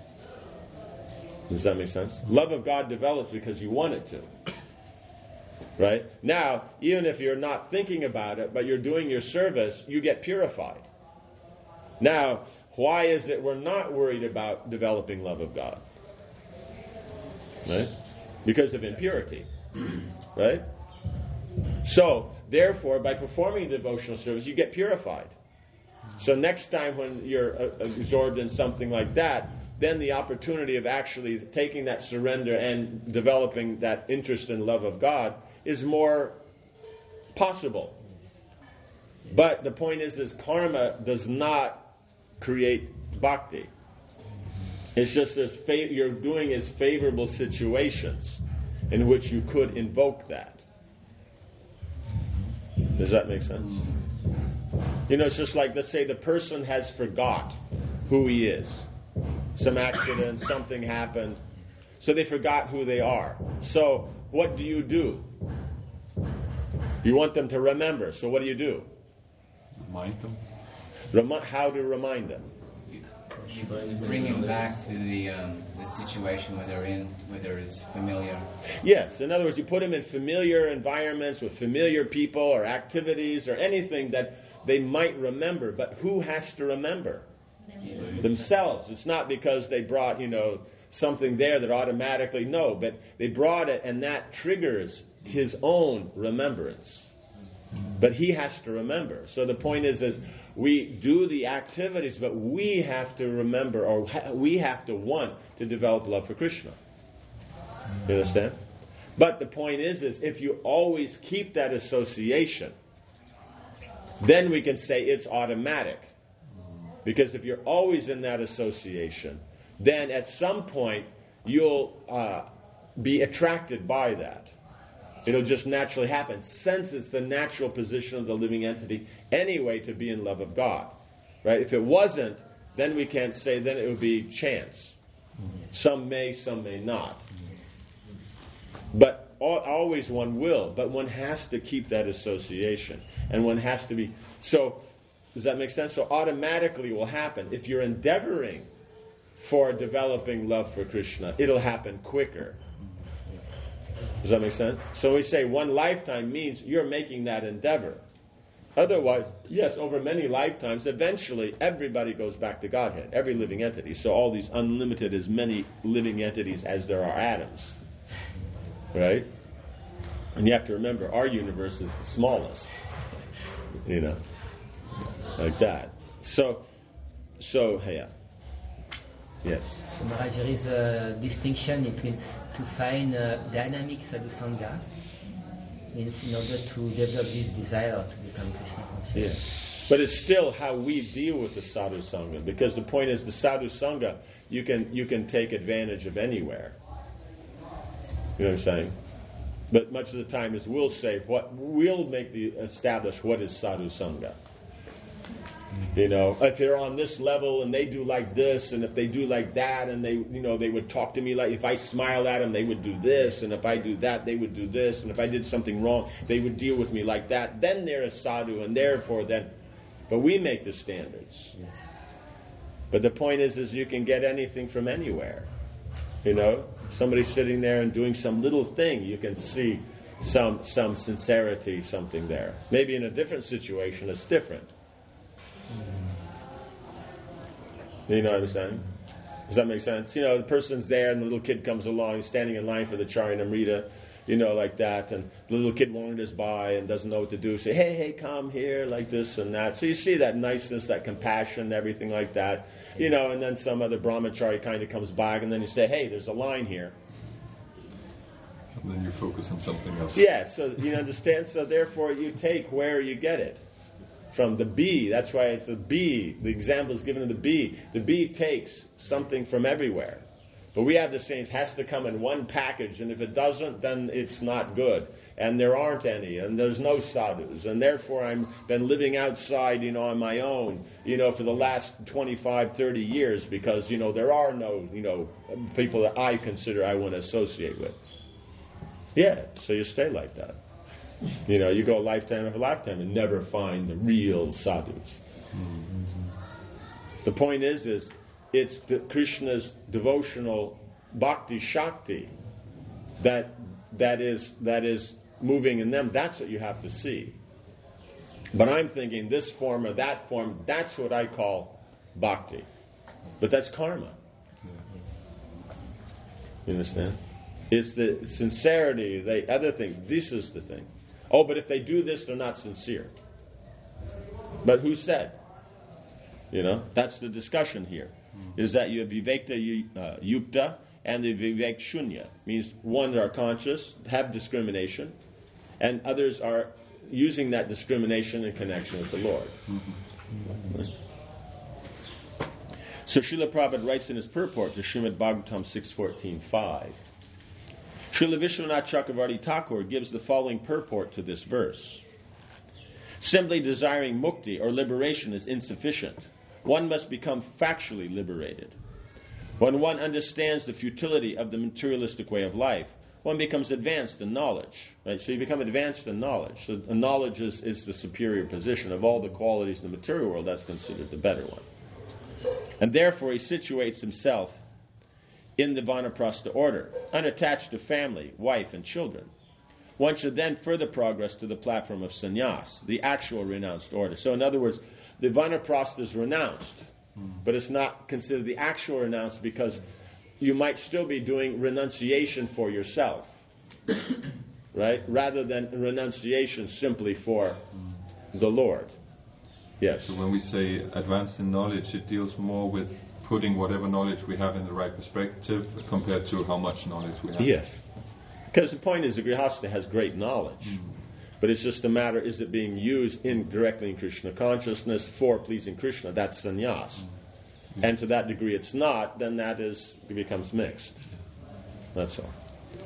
Does that make sense? Love of God develops because you want it to. Right? Now, even if you're not thinking about it, but you're doing your service, you get purified. Now, why is it we're not worried about developing love of God? Right? Because of impurity. Right? So, therefore, by performing devotional service, you get purified. So next time when you're uh, absorbed in something like that, then the opportunity of actually taking that surrender and developing that interest and love of God is more possible. But the point is, is karma does not create bhakti. It's just this fa- you're doing is favorable situations in which you could invoke that. Does that make sense? You know, it's just like, let's say the person has forgot who he is. Some accident, something happened, so they forgot who they are. So what do you do? You want them to remember, so what do you do? Remind them. Remi- how to remind them? You bring them back to the um, the situation where they're in, whether it's familiar. Yes, in other words, you put them in familiar environments with familiar people or activities or anything that they might remember, but who has to remember? Themselves. It's not because they brought, you know, something there that automatically, no, but they brought it and that triggers his own remembrance. But he has to remember. So the point is, is we do the activities, but we have to remember, or ha- we have to want to develop love for Krishna. You understand? But the point is, is if you always keep that association, then we can say it's automatic. Because if you're always in that association, then at some point you'll uh, be attracted by that. It'll just naturally happen, since it's the natural position of the living entity anyway to be in love of God. Right? If it wasn't, then we can't say, then it would be chance. Some may, some may not. But al- always one will, but one has to keep that association. And one has to be... So, does that make sense? So automatically will happen. If you're endeavoring for developing love for Krishna, it'll happen quicker. Does that make sense? So we say one lifetime means you're making that endeavor. Otherwise, yes, over many lifetimes, eventually everybody goes back to Godhead, every living entity. So all these unlimited, as many living entities as there are atoms. Right? And you have to remember, our universe is the smallest. You know? Like that. So, so, yeah. Yes. So, Maharaj, there is a distinction between to find uh, dynamic sadhusanga means in order to develop this desire to become Krishna conscious. Yeah. But it's still how we deal with the sadhu sangha, because the point is the sadhu sangha you can you can take advantage of anywhere. You know what I'm saying? But much of the time is we'll say what we'll make the establish what is sadhu sangha. You know, if they're on this level and they do like this, and if they do like that, and they, you know, they would talk to me like, if I smile at them, they would do this, and if I do that, they would do this, and if I did something wrong, they would deal with me like that. Then they're a sadhu, and therefore then, but we make the standards. Yes. But the point is, is you can get anything from anywhere. You know, somebody sitting there and doing some little thing, you can see some some sincerity, something there. Maybe in a different situation, it's different. You know what I'm saying? Does that make sense? You know, the person's there and the little kid comes along, he's standing in line for the Charanamrita, you know, like that, and the little kid wanders by and doesn't know what to do. Say, hey, hey, come here, like this and that. So you see that niceness, that compassion, everything like that. You know, and then some other brahmachari kind of comes by, and then you say, hey, there's a line here. And then you focus on something else. Yeah, so you understand? So therefore you take where you get it. From the bee, that's why it's the bee. The example is given of the bee. The bee takes something from everywhere. But we have this thing, it has to come in one package, and if it doesn't, then it's not good. And there aren't any, and there's no sadhus. And therefore I've been living outside, you know, on my own, you know, for the last twenty-five, thirty years, because, you know, there are no, you know, people that I consider I want to associate with. Yeah, so you stay like that. You know, you go lifetime after lifetime and never find the real sadhus. Mm-hmm. The point is, is it's the Krishna's devotional bhakti shakti that that is that is moving in them. That's what you have to see. But I'm thinking this form or that form, that's what I call bhakti. But that's karma. You understand? It's the sincerity, the other thing. This is the thing. Oh, but if they do this, they're not sincere. But who said? You know, that's the discussion here. Is that you have vivekta uh, yukta and the vivek shunya. Means one are conscious, have discrimination, and others are using that discrimination in connection with the Lord. Mm-hmm. Right. So Srila Prabhupada writes in his purport to Srimad Bhagavatam six fourteen five. Srila Vishwanath Chakravarti Thakur gives the following purport to this verse. Simply desiring mukti or liberation is insufficient. One must become factually liberated. When one understands the futility of the materialistic way of life, one becomes advanced in knowledge. Right? So you become advanced in knowledge. So knowledge is, is the superior position. Of all the qualities in the material world, that's considered the better one. And therefore he situates himself in the Vanaprastha order, unattached to family, wife, and children. One should then further progress to the platform of sannyas, the actual renounced order. So in other words, the Vanaprastha is renounced, but it's not considered the actual renounced because you might still be doing renunciation for yourself, right? Rather than renunciation simply for the Lord. Yes. So when we say advanced in knowledge, it deals more with putting whatever knowledge we have in the right perspective compared to how much knowledge we have. Yes. Because the point is the Grihasta has great knowledge. Mm. But it's just a matter, is it being used in directly in Krishna consciousness for pleasing Krishna? That's sannyas. Mm. And to that degree it's not, then that is it becomes mixed. That's all.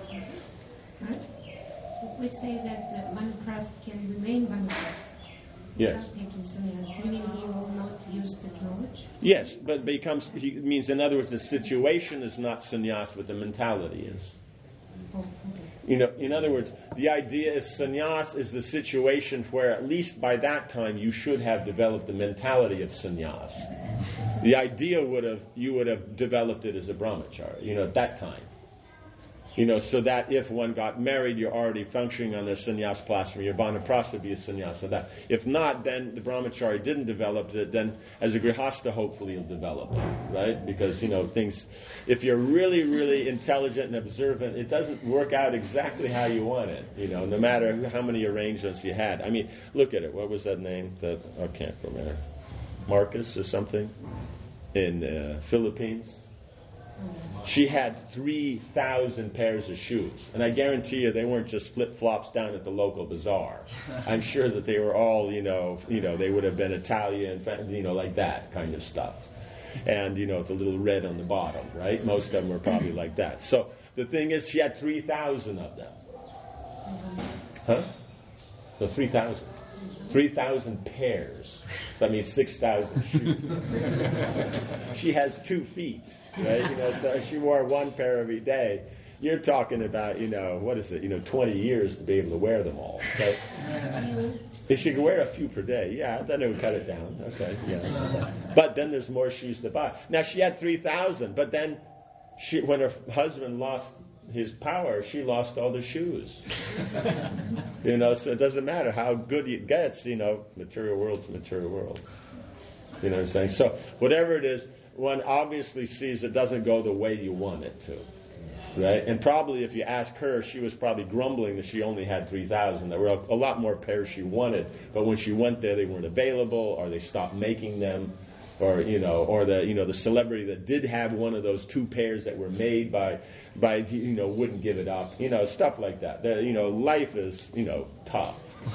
If we say that the Vanaprastha can remain Vanaprastha, yes. Without taking sannyas, meaning he will not use that knowledge? Yes, but it becomes, he means in other words, the situation is not sannyas, but the mentality is. Oh, okay. You know, in other words, the idea is sannyas is the situation where at least by that time you should have developed the mentality of sannyas. The idea would have, you would have developed it as a brahmachari, you know, at that time. You know, so that if one got married, you're already functioning on the sannyas platform. Your vanaprastha would be a sannyas of that. If not, then the brahmachari didn't develop it. Then as a grihasta, hopefully you'll develop it, right? Because, you know, things, if you're really, really intelligent and observant, it doesn't work out exactly how you want it, you know, no matter how many arrangements you had. I mean, look at it. What was that name? That I can't remember. Marcus or something in uh, Philippines. She had three thousand pairs of shoes. And I guarantee you they weren't just flip-flops down at the local bazaar. I'm sure that they were all, you know, you know, they would have been Italian, you know, like that kind of stuff. And, you know, with the little red on the bottom, right? Most of them were probably like that. So the thing is, she had three thousand of them. Huh? So three thousand. three thousand pairs. So that means six thousand shoes. She has two feet, right? You know, so if she wore one pair every day, you're talking about, you know, what is it, you know, twenty years to be able to wear them all. Okay? If she could wear a few per day, yeah, then it would cut it down. Okay, yeah. But then there's more shoes to buy. Now, she had three thousand, but then she, when her husband lost his power, she lost all the shoes. You know, so it doesn't matter how good it gets, you know, material world's material world. You know what I'm saying? So whatever it is, one obviously sees it doesn't go the way you want it to. Right? And probably if you ask her, she was probably grumbling that she only had three thousand. There were a lot more pairs she wanted, but when she went there, they weren't available, or they stopped making them. Or you know, or the you know the celebrity that did have one of those two pairs that were made by, by you know wouldn't give it up. You know, stuff like that. The, you know, life is you know tough.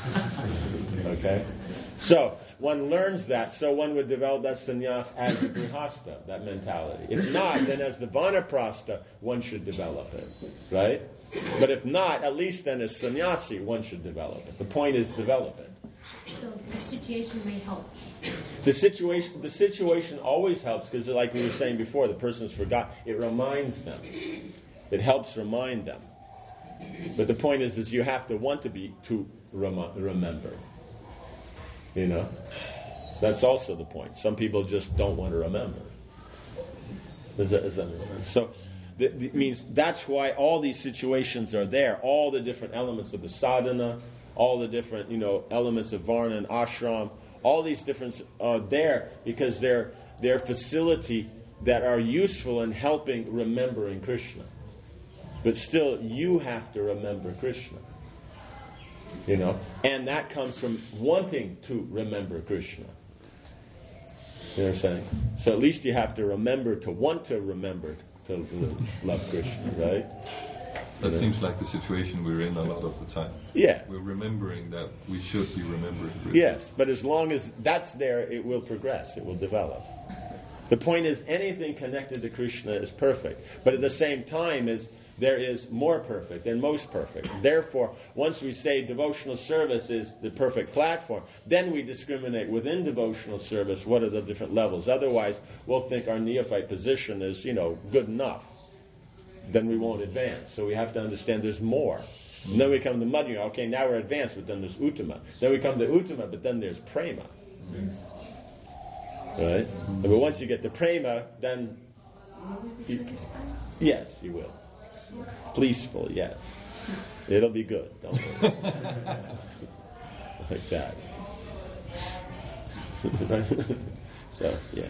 Okay, so one learns that. So one would develop that sannyas as a grihasta, that mentality. If not, then as the vanaprastha, one should develop it, right? But if not, at least then as sannyasi, one should develop it. The point is develop it. So the situation may help. The situation, the situation always helps because, like we were saying before, the person's forgot. It reminds them. It helps remind them. But the point is, is you have to want to be to rem- remember. You know, that's also the point. Some people just don't want to remember. Does that, does that make sense? So, that th- means that's why all these situations are there. All the different elements of the sadhana, all the different, you know, elements of varna and ashram, all these different are there because they're they're facility that are useful in helping remembering Krishna. But still, you have to remember Krishna. You know, and that comes from wanting to remember Krishna. You know what I'm saying? So at least you have to remember to want to remember to love Krishna, right? That Yeah. seems like the situation we're in a lot of the time. Yeah. We're remembering that we should be remembering Krishna. Yes, but as long as that's there, it will progress, it will develop. The point is, anything connected to Krishna is perfect, but at the same time is there is more perfect and most perfect. Therefore, once we say devotional service is the perfect platform, then we discriminate within devotional service what are the different levels. Otherwise, we'll think our neophyte position is, you know, good enough. Then we won't advance. So we have to understand there's more. And then we come to Madhya. Okay, now we're advanced, but then there's Uttama. Then we come to Uttama, but then there's Prema. Right? But once you get to Prema, then... You, yes, you will. Pleaseful, yes. It'll be good, don't worry. Like that. So, yeah.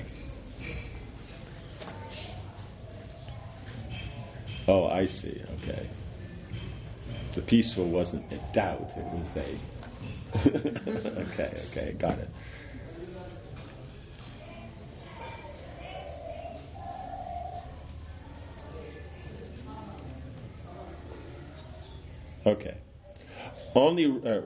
Oh, I see, okay. The peaceful wasn't a doubt, it was a... okay, okay, got it. Okay. Only. Uh,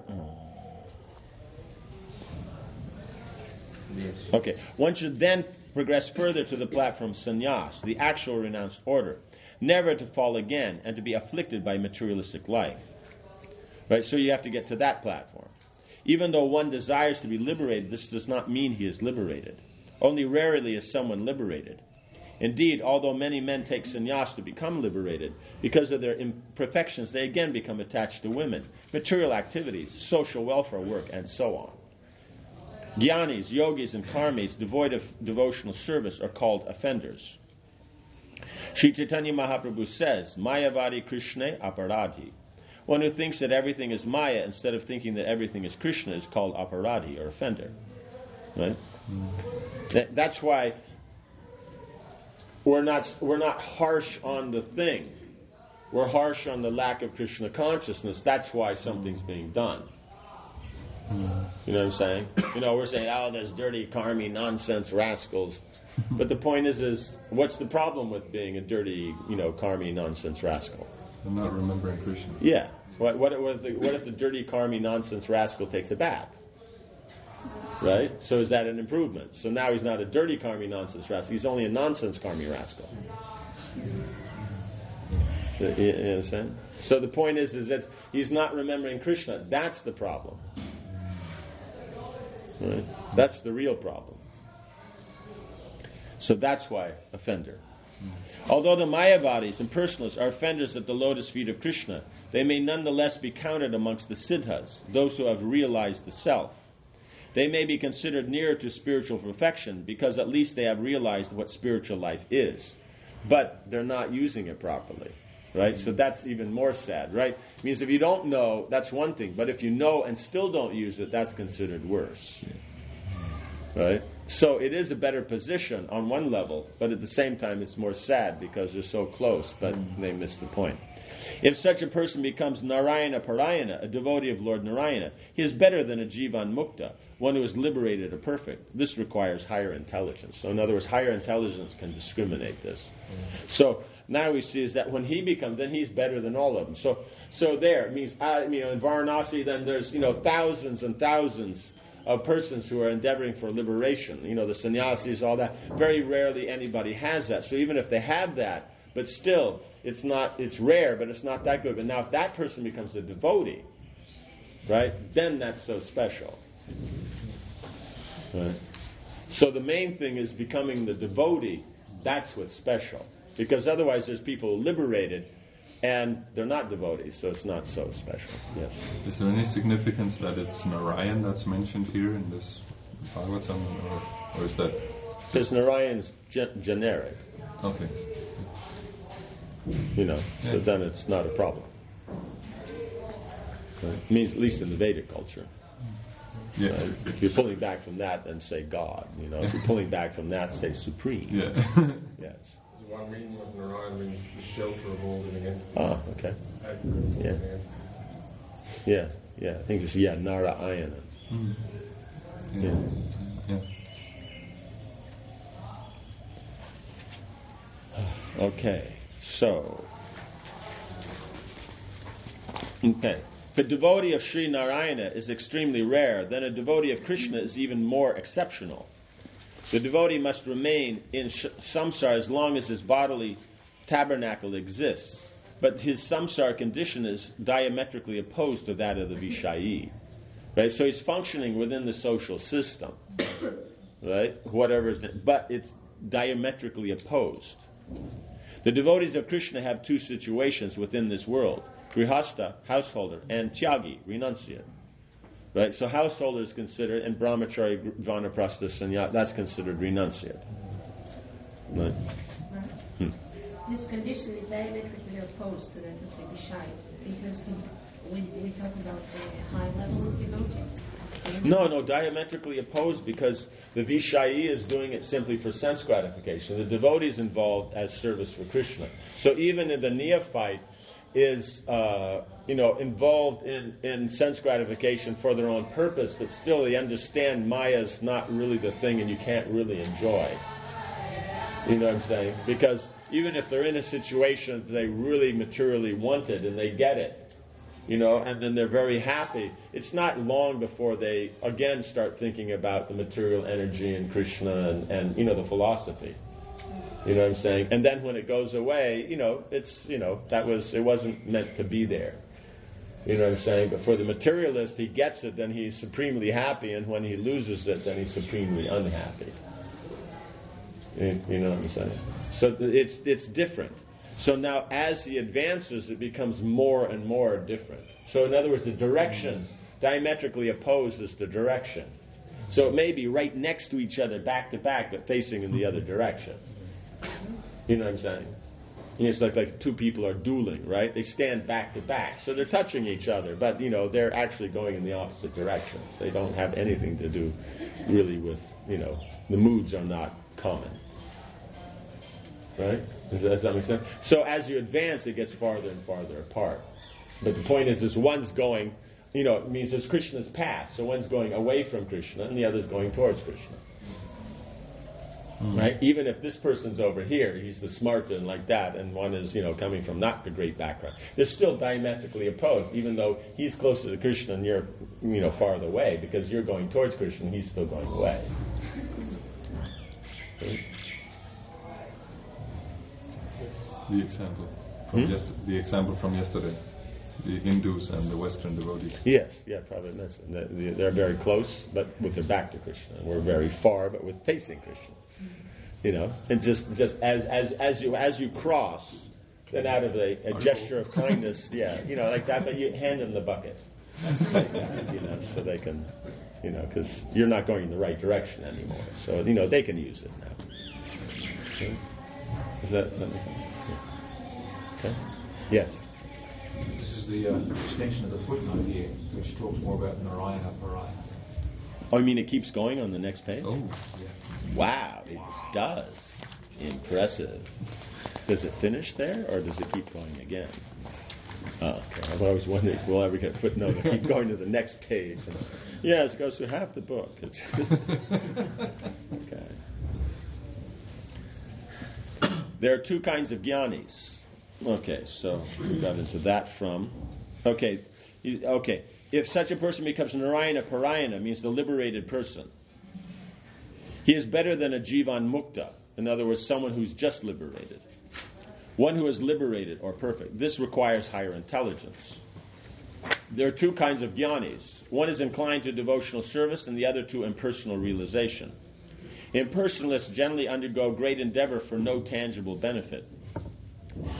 okay. One should then progress further to the platform sannyas, the actual renounced order, never to fall again and to be afflicted by materialistic life. Right. So you have to get to that platform. Even though one desires to be liberated, this does not mean he is liberated. Only rarely is someone liberated. Indeed, although many men take sannyas to become liberated, because of their imperfections, they again become attached to women, material activities, social welfare work, and so on. Jnanis, yogis, and karmis devoid of devotional service are called offenders. Sri Chaitanya Mahaprabhu says, Mayavadi Krishna aparadhi. One who thinks that everything is Maya instead of thinking that everything is Krishna is called aparadhi, or offender. Right? Mm. That, that's why We're not we're not harsh on the thing. We're harsh on the lack of Krishna consciousness. That's why something's being done. You know what I'm saying? You know, we're saying, oh, there's dirty, karmi, nonsense rascals. But the point is, is what's the problem with being a dirty, you know, karmi, nonsense rascal? I'm not remembering Krishna. Yeah. What, what, what, if the, what if the dirty, karmi, nonsense rascal takes a bath? Right? So is that an improvement? So now he's not a dirty karmi nonsense rascal. He's only a nonsense karmi rascal. You, you understand? So the point is, is that he's not remembering Krishna. That's the problem. Right? That's the real problem. So that's why offender. Although the Mayavadis and personalists are offenders at the lotus feet of Krishna, they may nonetheless be counted amongst the Siddhas, those who have realized the self. They may be considered nearer to spiritual perfection because at least they have realized what spiritual life is. But they're not using it properly. Right? So that's even more sad, right? It means if you don't know, that's one thing. But if you know and still don't use it, that's considered worse. Right? So it is a better position on one level, but at the same time it's more sad because they're so close, but they miss the point. If such a person becomes Narayana Parayana, a devotee of Lord Narayana, he is better than a Jivan Mukta, one who is liberated or perfect. This requires higher intelligence. So in other words, higher intelligence can discriminate this. So now we see is that when he becomes, then he's better than all of them. So so there, it means, uh, you know, in Varanasi, then there's, you know, thousands and thousands of persons who are endeavoring for liberation. You know, the sannyasis, all that. Very rarely anybody has that. So even if they have that, but still, it's not, it's rare, but it's not that good. But now if that person becomes a devotee, right, then that's so special. Right? So the main thing is becoming the devotee. That's what's special. Because otherwise there's people liberated, and they're not devotees, so it's not so special. Yes. Is there any significance that it's Narayan that's mentioned here in this Bhagavatam, or, or is that... Because Narayan's gen- generic. Okay. You know, so Yeah. then it's not a problem. Right? It means, at least in the Vedic culture. Yeah. Right? If you're pulling back from that, then say God. You know, if you're pulling back from that, say Supreme. Yeah. Yes. One meaning of Narayan means the shelter of all living entities. Ah, okay. Anchor of all Yeah. living entities. Yeah, yeah. I think it's, yeah, Narayana. Mm. Yeah. Yeah. Yeah. Okay, so. Okay. If a devotee of Sri Narayana is extremely rare, then a devotee of Krishna is even more exceptional. The devotee must remain in sh- samsara as long as his bodily tabernacle exists, but his samsara condition is diametrically opposed to that of the Vishayi. Right? So he's functioning within the social system, right? Whatever, is it, but it's diametrically opposed. The devotees of Krishna have two situations within this world: grihastha, householder, and tyagi, renunciate. Right? So householder is considered, and brahmachari, vanaprastha, sannyasa, that's considered renunciate. Right? Hmm. This condition is diametrically opposed to that of the Vishaya, because the, we, we talk about the high level of devotees. No, no, diametrically opposed, because the Vishayi is doing it simply for sense gratification. The devotee is involved as service for Krishna. So even in the neophyte is, uh, you know, involved in, in sense gratification for their own purpose, but still they understand Maya's not really the thing and you can't really enjoy. You know what I'm saying? Because even if they're in a situation that they really materially want it and they get it, you know, and then they're very happy, it's not long before they again start thinking about the material energy and Krishna and, and you know, the philosophy. You know what I'm saying? And then when it goes away, you know, it's, you know, that was, it wasn't meant to be there. You know what I'm saying? But for the materialist, he gets it, then he's supremely happy, and when he loses it, then he's supremely unhappy. You, you know what I'm saying? So it's it's different. So now as he advances, it becomes more and more different. So in other words, the directions diametrically opposes the direction. So it may be right next to each other, back to back, but facing in the other direction. You know what I'm saying? And it's like like two people are dueling, right? They stand back to back, so they're touching each other, but you know they're actually going in the opposite directions. They don't have anything to do really with, you know, the moods are not common, right? Does that, does that make sense? So as you advance, it gets farther and farther apart. But the point is, is one's going, you know, it means there's Krishna's path. So one's going away from Krishna, and the other's going towards Krishna. Mm. Right? Even if this person's over here, he's the smart and like that, and one is, you know, coming from not the great background. They're still diametrically opposed, even though he's closer to Krishna and you're, you know, farther away, because you're going towards Krishna and he's still going away. Okay. The example from Hmm? yester- the example from yesterday, the Hindus and the Western devotees. Yes, yeah, probably mentioned. They're, they're very close, but with their back to Krishna. We're very far, but with facing Krishna. You know, and just just as as as you as you cross, then out of a, a gesture of kindness, yeah, you know, like that. But you hand them the bucket, like that, you know, so they can, you know, because you're not going in the right direction anymore. So you know they can use it now. Okay. Is that, does that make sense? Yeah. Okay. Yes. This is the uh, extension of the footnote here, which talks more about Narayana Parayana. Oh, I mean it keeps going on the next page? Oh. Yeah. Wow, it does. Impressive. Does it finish there, or does it keep going again? Oh, okay. I've always wondered if we'll ever get a footnote and keep going to the next page. And, yes, it goes through half the book. It's okay. There are two kinds of jnanis. Okay, so we got into that from... Okay, okay. If such a person becomes Narayana Parayana, means the liberated person, he is better than a Jivan Mukta, in other words, someone who's just liberated. One who is liberated or perfect. This requires higher intelligence. There are two kinds of jnanis. One is inclined to devotional service and the other to impersonal realization. Impersonalists generally undergo great endeavor for no tangible benefit.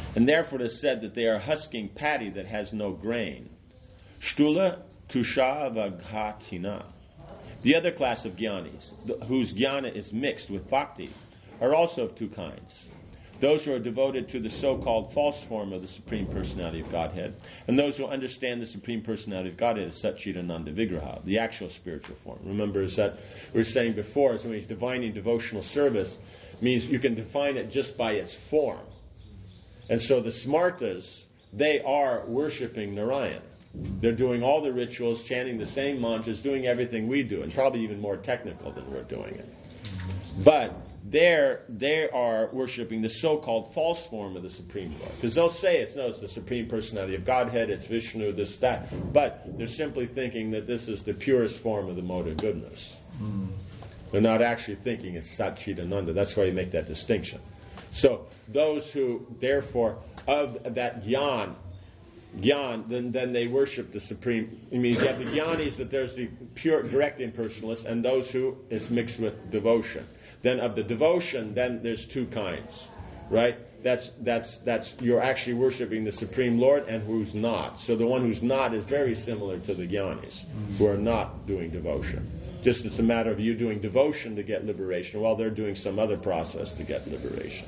And therefore it is said that they are husking paddy that has no grain. Shtula tusha vaghatina. The other class of jnanis, whose jnana is mixed with bhakti, are also of two kinds. Those who are devoted to the so-called false form of the Supreme Personality of Godhead, and those who understand the Supreme Personality of Godhead as Satchidananda Vigraha, the actual spiritual form. Remember, as that we were saying before, is when he's defining devotional service, means you can define it just by its form. And so the Smartas, they are worshiping Narayan. They're doing all the rituals, chanting the same mantras, doing everything we do, and probably even more technical than we're doing it. But They're, they are worshiping the so-called false form of the Supreme Lord. Because they'll say it's, no, it's the Supreme Personality of Godhead, it's Vishnu, this, that. But they're simply thinking that this is the purest form of the mode of goodness. Mm. They're not actually thinking it's Satchidananda. That's why you make that distinction. So those who, therefore, of that Gyan, Gyan, then, then they worship the Supreme. It means you have the Gyanis, that there's the pure, direct impersonalists, and those who is mixed with devotion. Then of the devotion, then there's two kinds, right? That's that's that's you're actually worshiping the Supreme Lord, and who's not. So the one who's not is very similar to the jnanis, mm-hmm. who are not doing devotion. Just it's a matter of you doing devotion to get liberation, while they're doing some other process to get liberation.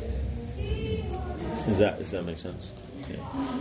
Does that does that make sense? Yeah.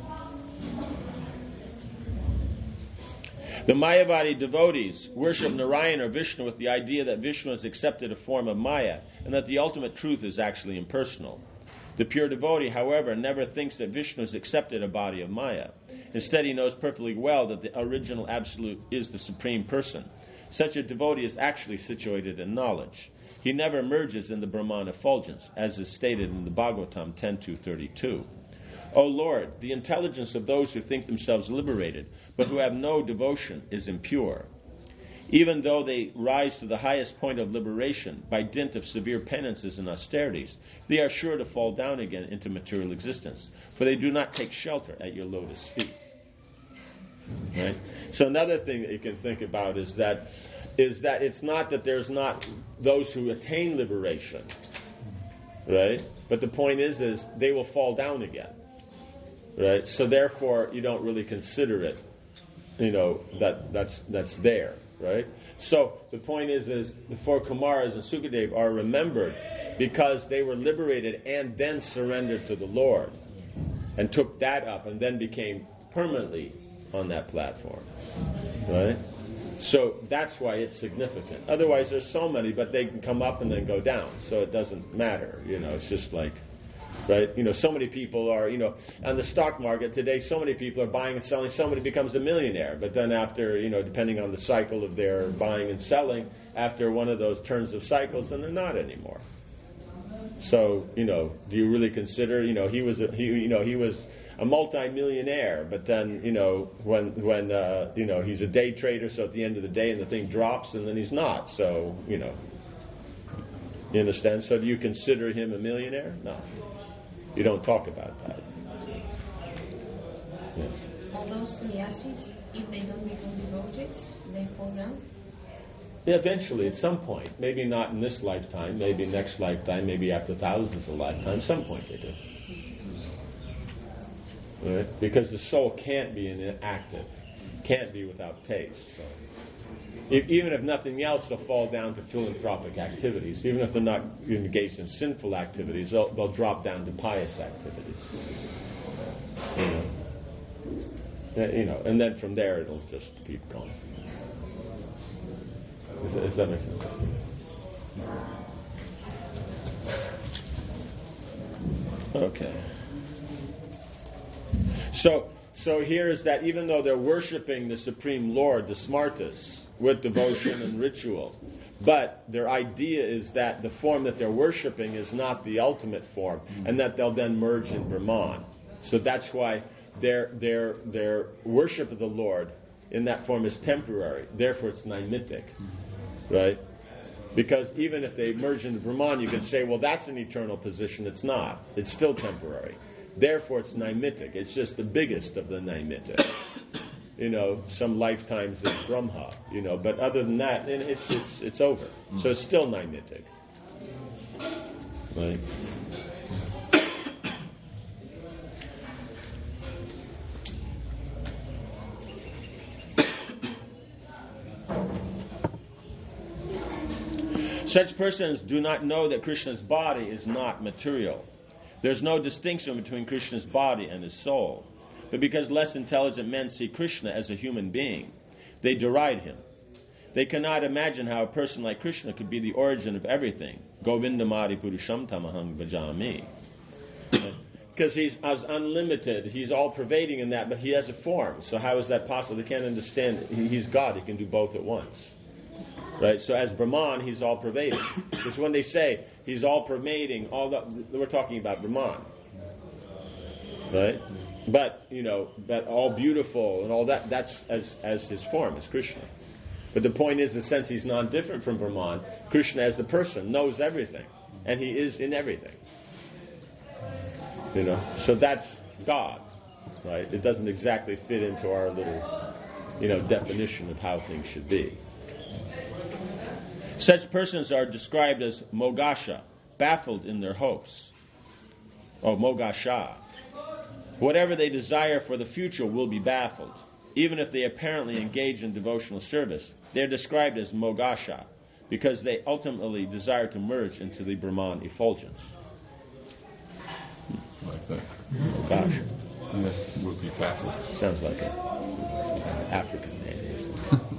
The Mayavadi devotees worship Narayan or Vishnu with the idea that Vishnu has accepted a form of Maya and that the ultimate truth is actually impersonal. The pure devotee, however, never thinks that Vishnu has accepted a body of Maya. Instead, he knows perfectly well that the original Absolute is the Supreme Person. Such a devotee is actually situated in knowledge. He never merges in the Brahman effulgence, as is stated in the Bhagavatam ten two thirty-two. O Lord, the intelligence of those who think themselves liberated, but who have no devotion, is impure. Even though they rise to the highest point of liberation by dint of severe penances and austerities, they are sure to fall down again into material existence, for they do not take shelter at your lotus feet. Right? So another thing that you can think about is that is that it's not that there's not those who attain liberation, right? But the point is, is they will fall down again. Right, so therefore you don't really consider it, you know, that that's that's there, right? So the point is, is the four Kumaras and Sukadev are remembered because they were liberated and then surrendered to the Lord, and took that up, and then became permanently on that platform, right? So that's why it's significant. Otherwise, there's so many, but they can come up and then go down, so it doesn't matter. You know, it's just like. Right? You know, so many people are, you know, on the stock market today, so many people are buying and selling, somebody becomes a millionaire. But then after, you know, depending on the cycle of their buying and selling, after one of those turns of cycles, then they're not anymore. So, you know, do you really consider, you know, he was, a, he, you know, he was a multi-millionaire, but then, you know, when, when uh, you know, he's a day trader, so at the end of the day, and the thing drops, and then he's not. So, you know, you understand? So do you consider him a millionaire? No. You don't talk about that. Yes. All those sannyasis, if they don't become devotees, they fall down? Yeah, eventually, at some point. Maybe not in this lifetime, maybe next lifetime, maybe after thousands of lifetimes, some point they do. Right? Because the soul can't be inactive, can't be without taste. So. If, even if nothing else, they'll fall down to philanthropic activities. Even if they're not engaged in sinful activities, they'll, they'll drop down to pious activities. You know, you know, and then from there it'll just keep going. Does, does that make sense? Okay. So, so here is that even though they're worshiping the Supreme Lord, the Smartas, with devotion and ritual, but their idea is that the form that they're worshiping is not the ultimate form, and that they'll then merge in Brahman. So that's why their their their worship of the Lord in that form is temporary. Therefore, it's nimitic, right? Because even if they merge into Brahman, you can say, well, that's an eternal position. It's not. It's still temporary. Therefore, it's nimitic. It's just the biggest of the nimitic. You know, some lifetimes of Brahma, you know, but other than that, it's it's it's over. So it's still nimitic. Right? Such persons do not know that Krishna's body is not material. There's no distinction between Krishna's body and his soul. But because less intelligent men see Krishna as a human being, they deride him. They cannot imagine how a person like Krishna could be the origin of everything. Govindamadi Purusham Tamaham Bhajami. Because he's as unlimited, he's all-pervading in that, but he has a form. So how is that possible? They can't understand it. He, he's God. He can do both at once. Right? So as Brahman, he's all-pervading. Because when they say he's all-pervading, all the, we're talking about Brahman. Right? But, you know, but all beautiful and all that, that's as, as his form, as Krishna. But the point is, the sense he's non-different from Brahman, Krishna as the person knows everything. And he is in everything. You know, so that's God, right? It doesn't exactly fit into our little, you know, definition of how things should be. Such persons are described as mogasha, baffled in their hopes. Oh, mogasha. Whatever they desire for the future will be baffled. Even if they apparently engage in devotional service, they are described as mogasha, because they ultimately desire to merge into the Brahman effulgence. Like that. Mogasha. Yeah, would be baffled. Sounds like an African name.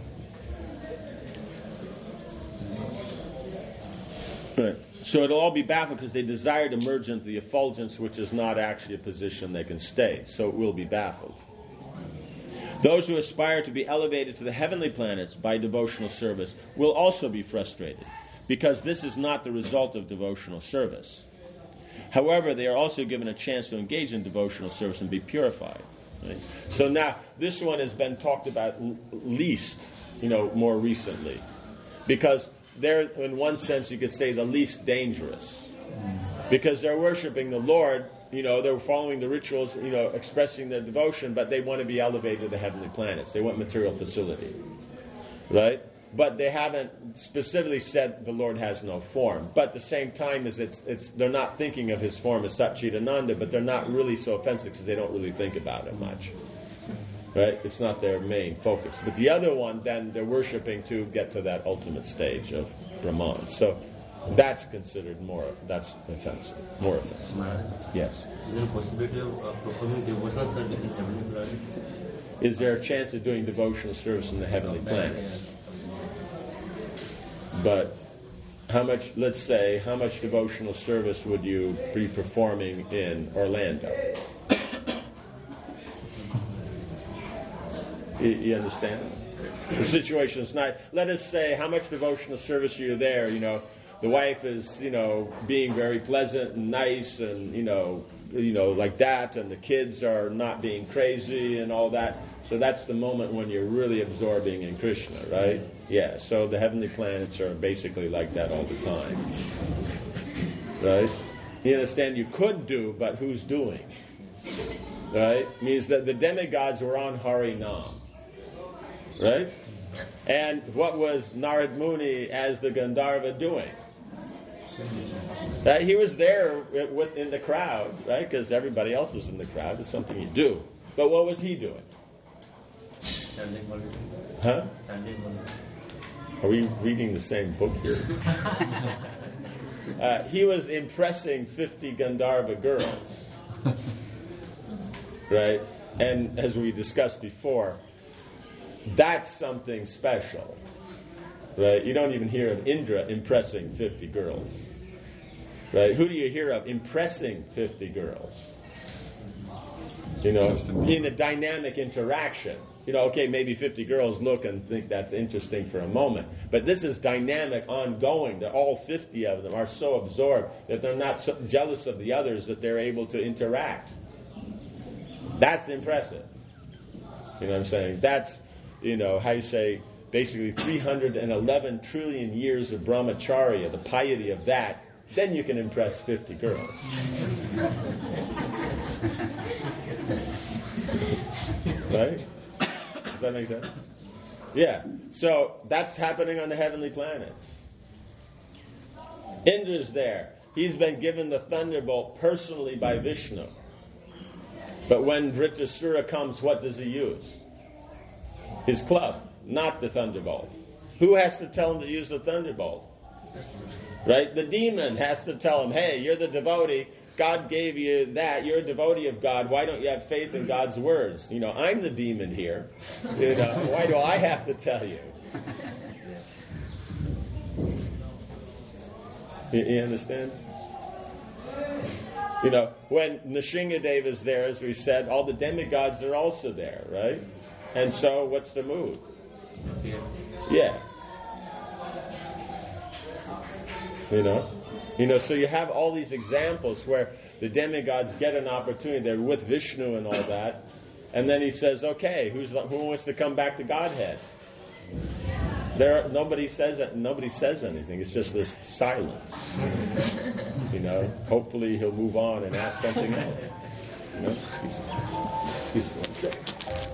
Right. So it'll all be baffled because they desire to merge into the effulgence, which is not actually a position they can stay. So it will be baffled. Those who aspire to be elevated to the heavenly planets by devotional service will also be frustrated, because this is not the result of devotional service. However, they are also given a chance to engage in devotional service and be purified. Right? So now, this one has been talked about least, you know, more recently. Because they're, in one sense, you could say the least dangerous. Because they're worshiping the Lord, you know, they're following the rituals, you know, expressing their devotion, but they want to be elevated to the heavenly planets. They want material facility. Right? But they haven't specifically said the Lord has no form. But at the same time, is it's it's they're not thinking of his form as Satchidananda, but they're not really so offensive because they don't really think about it much. Right? It's not their main focus. But the other one, then they're worshiping to get to that ultimate stage of Brahman. So that's considered more, that's offensive, more offensive. Yes? Is there a possibility of uh, performing devotional service in heavenly planets? Is there a chance of doing devotional service in the heavenly planets? But how much, let's say, how much devotional service would you be performing in Orlando? you, you understand? The situation is not, let us say, how much devotional service are you there? You know, the wife is, you know, being very pleasant and nice and, you know, you know, like that, and the kids are not being crazy and all that. So that's the moment when you're really absorbing in Krishna, right? Yeah, so the heavenly planets are basically like that all the time. Right? You understand, you could do, but who's doing? Right? Means that the demigods were on Hari Nam. Right? And what was Narad Muni as the Gandharva doing? Right? He was there in the crowd, right? Because everybody else was in the crowd. It's something you do. But what was he doing? Huh? Are we reading the same book here? uh, he was impressing fifty Gandharva girls. Right? And as we discussed before, that's something special. Right? You don't even hear of Indra impressing fifty girls. Right? Who do you hear of impressing fifty girls? You know, in a dynamic interaction. You know, okay, maybe fifty girls look and think that's interesting for a moment. But this is dynamic, ongoing, that all fifty of them are so absorbed that they're not so jealous of the others that they're able to interact. That's impressive. You know what I'm saying? That's, you know, how you say, basically three hundred eleven trillion years of brahmacharya, the piety of that, then you can impress fifty girls. Right? Does that make sense? Yeah. So that's happening on the heavenly planets. Indra's there. He's been given the thunderbolt personally by Vishnu. But when Vritrasura comes, what does he use? His club, not the thunderbolt. Who has to tell him to use the thunderbolt? Right? The demon has to tell him, hey, you're the devotee. God gave you that. You're a devotee of God. Why don't you have faith in God's words? You know, I'm the demon here. You know, why do I have to tell you? You, you understand? You know, when Nrsingadev is there, as we said, all the demigods are also there, right? And so, what's the mood? Yeah. You know? You know, so you have all these examples where the demigods get an opportunity. They're with Vishnu and all that. And then he says, okay, who's who wants to come back to Godhead? There, nobody says that. Nobody says anything. It's just this silence. You know. Hopefully he'll move on and ask something else. You know. Excuse me. Excuse me one second.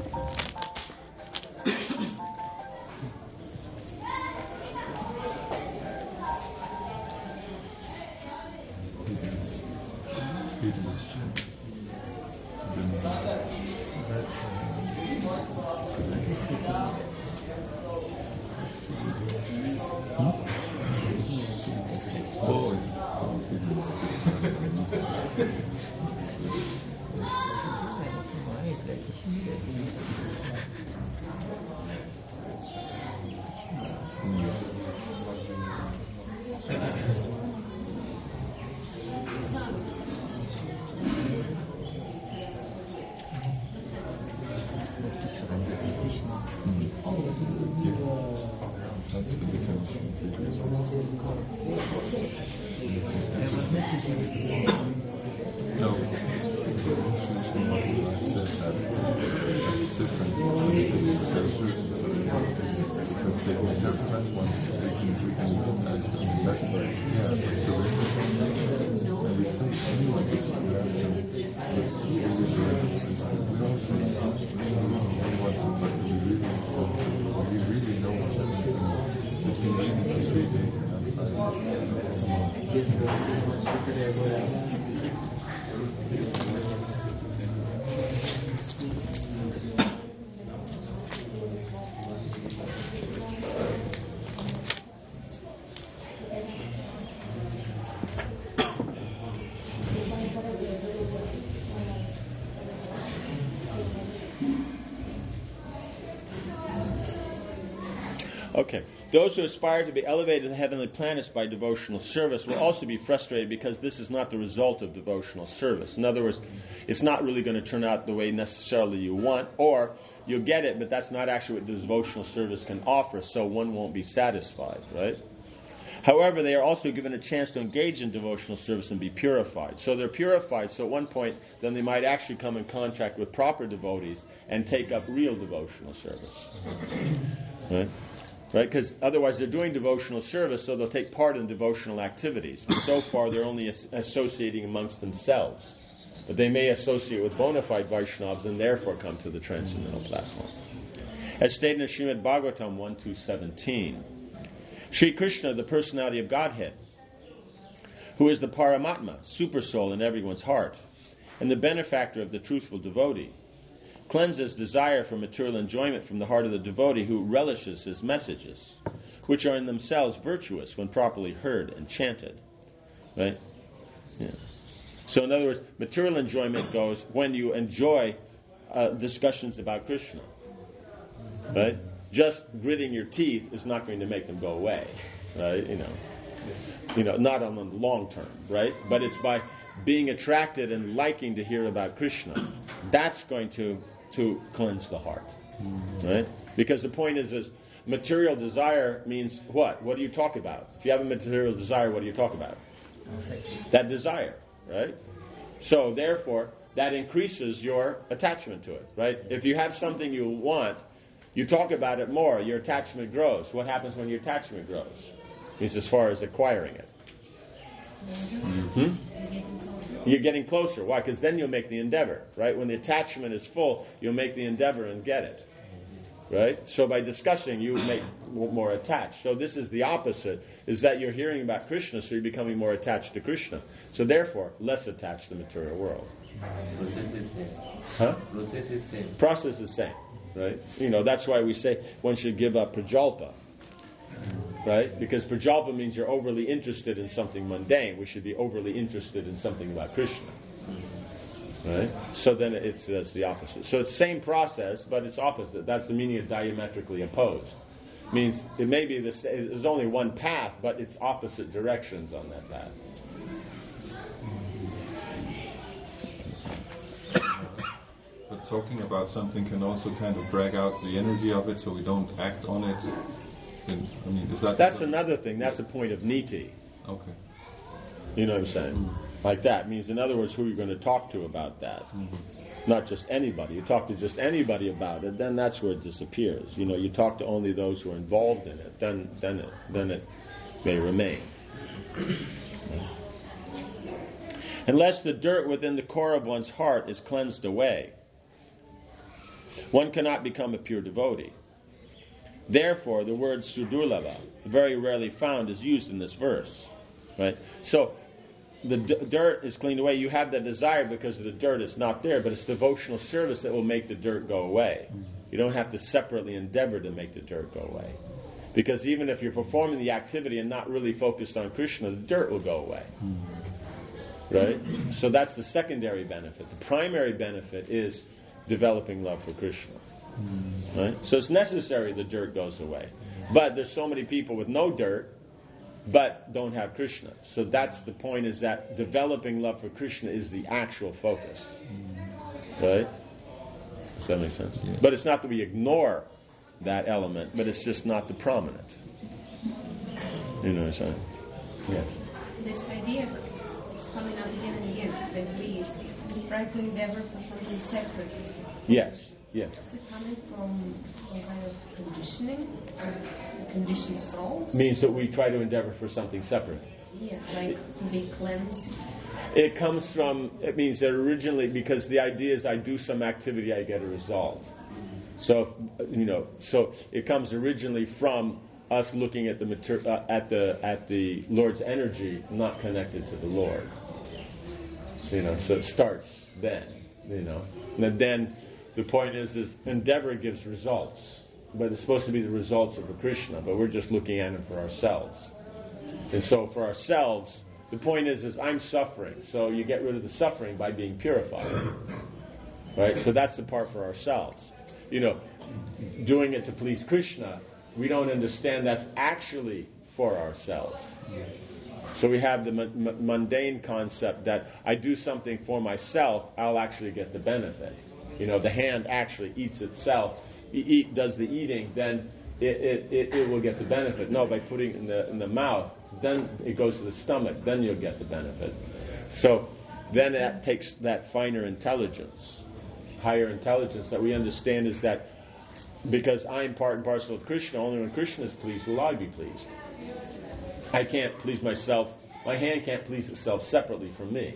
Okay. Those who aspire to be elevated to the heavenly planets by devotional service will also be frustrated because this is not the result of devotional service. In other words, it's not really going to turn out the way necessarily you want, or you'll get it, but that's not actually what devotional service can offer, so one won't be satisfied, right? However, they are also given a chance to engage in devotional service and be purified. So they're purified, so at one point, then they might actually come in contact with proper devotees and take up real devotional service. Right? Right? Because otherwise they're doing devotional service, so they'll take part in devotional activities. But so far they're only as- associating amongst themselves. But they may associate with bona fide Vaishnavas and therefore come to the transcendental platform. As stated in Srimad Bhagavatam one two seventeen, Sri Krishna, the personality of Godhead, who is the Paramatma, supersoul in everyone's heart, and the benefactor of the truthful devotee, cleanses desire for material enjoyment from the heart of the devotee who relishes his messages, which are in themselves virtuous when properly heard and chanted. Right? Yeah. So in other words, material enjoyment goes when you enjoy uh, discussions about Krishna. Right? Just gritting your teeth is not going to make them go away. Right? You know, you know, not on the long term, right? But it's by being attracted and liking to hear about Krishna. That's going to to cleanse the heart, right? Because the point is, is material desire means what? What do you talk about? If you have a material desire, what do you talk about? That desire, right? So therefore, that increases your attachment to it, right? If you have something you want, you talk about it more, your attachment grows. What happens when your attachment grows? It means as far as acquiring it. Mm-hmm. You're getting closer. Why? Because then you'll make the endeavor, right? When the attachment is full, you'll make the endeavor and get it, right? So by discussing, you make more attached. So this is the opposite, is that you're hearing about Krishna, so you're becoming more attached to Krishna. So therefore, less attached to the material world. Process is same. Huh? Process is same. Process is same, right? You know, that's why we say one should give up prajalpa. right? Because prajalpa means you're overly interested in something mundane. We should be overly interested in something about Krishna. Right? So then it's, it's the opposite. So it's the same process, but it's opposite. That's the meaning of diametrically opposed. Means it may be the same, there's only one path, but it's opposite directions on that path. But talking about something can also kind of drag out the energy of it, so we don't act on it. And, I mean, is that That's another thing. That's a point of niti. Okay. You know what I'm saying? Mm-hmm. Like that means, in other words, who you're going to talk to about that. Mm-hmm. Not just anybody. You talk to just anybody about it, then that's where it disappears. You know, you talk to only those who are involved in it, then then it then it may remain. Unless the dirt within the core of one's heart is cleansed away, one cannot become a pure devotee. Therefore, the word sudurlabha, very rarely found, is used in this verse. Right? So, the d- dirt is cleaned away. You have that desire because the dirt is not there, but it's devotional service that will make the dirt go away. You don't have to separately endeavor to make the dirt go away. Because even if you're performing the activity and not really focused on Krishna, the dirt will go away. Right? So that's the secondary benefit. The primary benefit is developing love for Krishna. Right? So it's necessary the dirt goes away. But there's so many people with no dirt but don't have Krishna. So that's the point, is that developing love for Krishna is the actual focus. Right? Does that make sense? Yeah. But it's not that we ignore that element, but it's just not the prominent. You know what I'm saying? Yes. This idea is coming up again and again, that we, we try to endeavor for something separate. Yes. Yes. Is it coming from some kind of conditioning, of conditioned souls? Means that we try to endeavor for something separate. Yeah, like to be cleansed. It comes from, it means that originally, because the idea is I do some activity, I get a result. So, you know, so it comes originally from us looking at the mater- uh, at the at the Lord's energy, not connected to the Lord. You know, so it starts then. You know, and then the point is, is endeavor gives results, but it's supposed to be the results of the Krishna. But we're just looking at it for ourselves, and so for ourselves, the point is, is I'm suffering. So you get rid of the suffering by being purified, right? So that's the part for ourselves. You know, doing it to please Krishna, we don't understand that's actually for ourselves. So we have the m- m- mundane concept that I do something for myself, I'll actually get the benefit. You know, the hand actually eats itself, e- eat, does the eating, then it, it, it, it will get the benefit. No, by putting it in the, in the mouth, then it goes to the stomach, then you'll get the benefit. So then that takes that finer intelligence, higher intelligence that we understand is that because I'm part and parcel of Krishna, only when Krishna is pleased will I be pleased. I can't please myself. My hand can't please itself separately from me.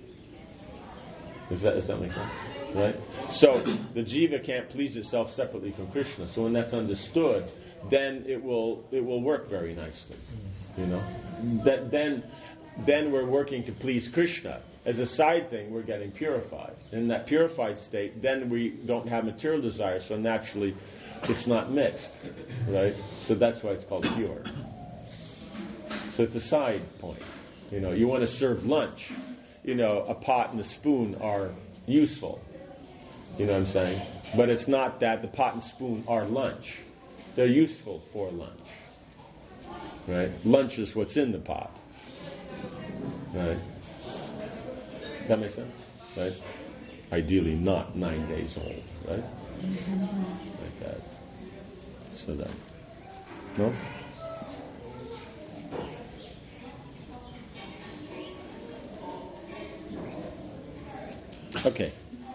Does that, does that make sense? Right? So the jiva can't please itself separately from Krishna. So when that's understood, then it will it will work very nicely. You know, that then then we're working to please Krishna. As a side thing, we're getting purified. In that purified state, then we don't have material desire. So naturally, it's not mixed, right? So that's why it's called pure. So it's a side point. You know, you want to serve lunch. You know, a pot and a spoon are useful. You know what I'm saying? But it's not that the pot and spoon are lunch. They're useful for lunch. Right? Lunch is what's in the pot. Right? Does that make sense? Right? Ideally not nine days old. Right? Like that. So that. No? Okay.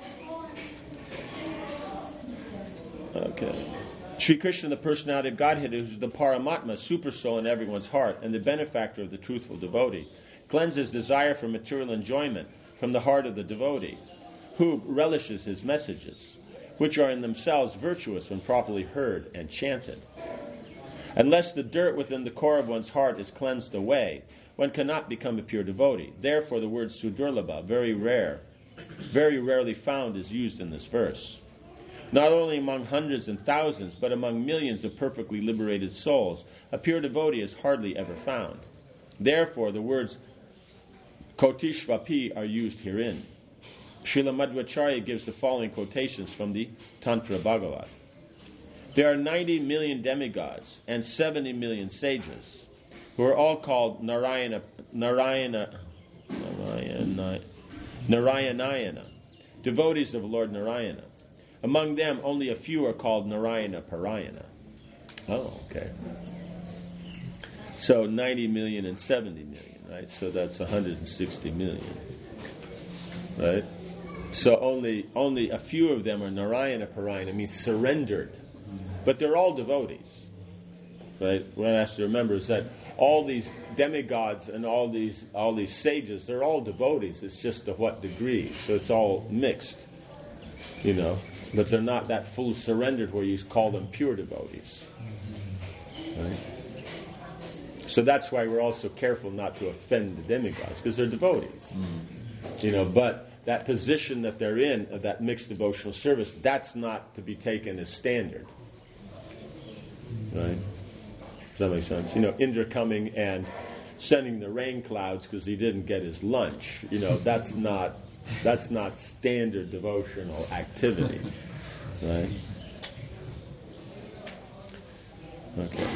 Okay. Sri Krishna, the personality of Godhead, is the Paramatma, super soul in everyone's heart, and the benefactor of the truthful devotee, cleanses desire for material enjoyment from the heart of the devotee, who relishes his messages, which are in themselves virtuous when properly heard and chanted. Unless the dirt within the core of one's heart is cleansed away, one cannot become a pure devotee. Therefore, the word sudurlabha, very rare, very rarely found, is used in this verse. Not only among hundreds and thousands, but among millions of perfectly liberated souls, a pure devotee is hardly ever found. Therefore, the words Kotishvapi are used herein. Srila Madhvacharya gives the following quotations from the Tantra Bhagavat. There are ninety million demigods and seventy million sages, who are all called Narayana, Narayana, Narayana, Narayanayana, devotees of Lord Narayana. Among them, only a few are called Narayana Parayana. Oh, okay. So ninety million and seventy million, right? So that's one hundred sixty million, right? So only only a few of them are Narayana Parayana, means surrendered. But they're all devotees, right? What I have to remember is that all these demigods and all these all these sages, they're all devotees. It's just to what degree. So it's all mixed, you know. But they're not that full surrendered where you call them pure devotees, right? So that's why we're also careful not to offend the demigods, because they're devotees, mm. you know. But that position that they're in, of that mixed devotional service, that's not to be taken as standard. Right? Does that make sense? You know, Indra coming and sending the rain clouds because he didn't get his lunch. You know, that's not that's not standard devotional activity, right? Okay.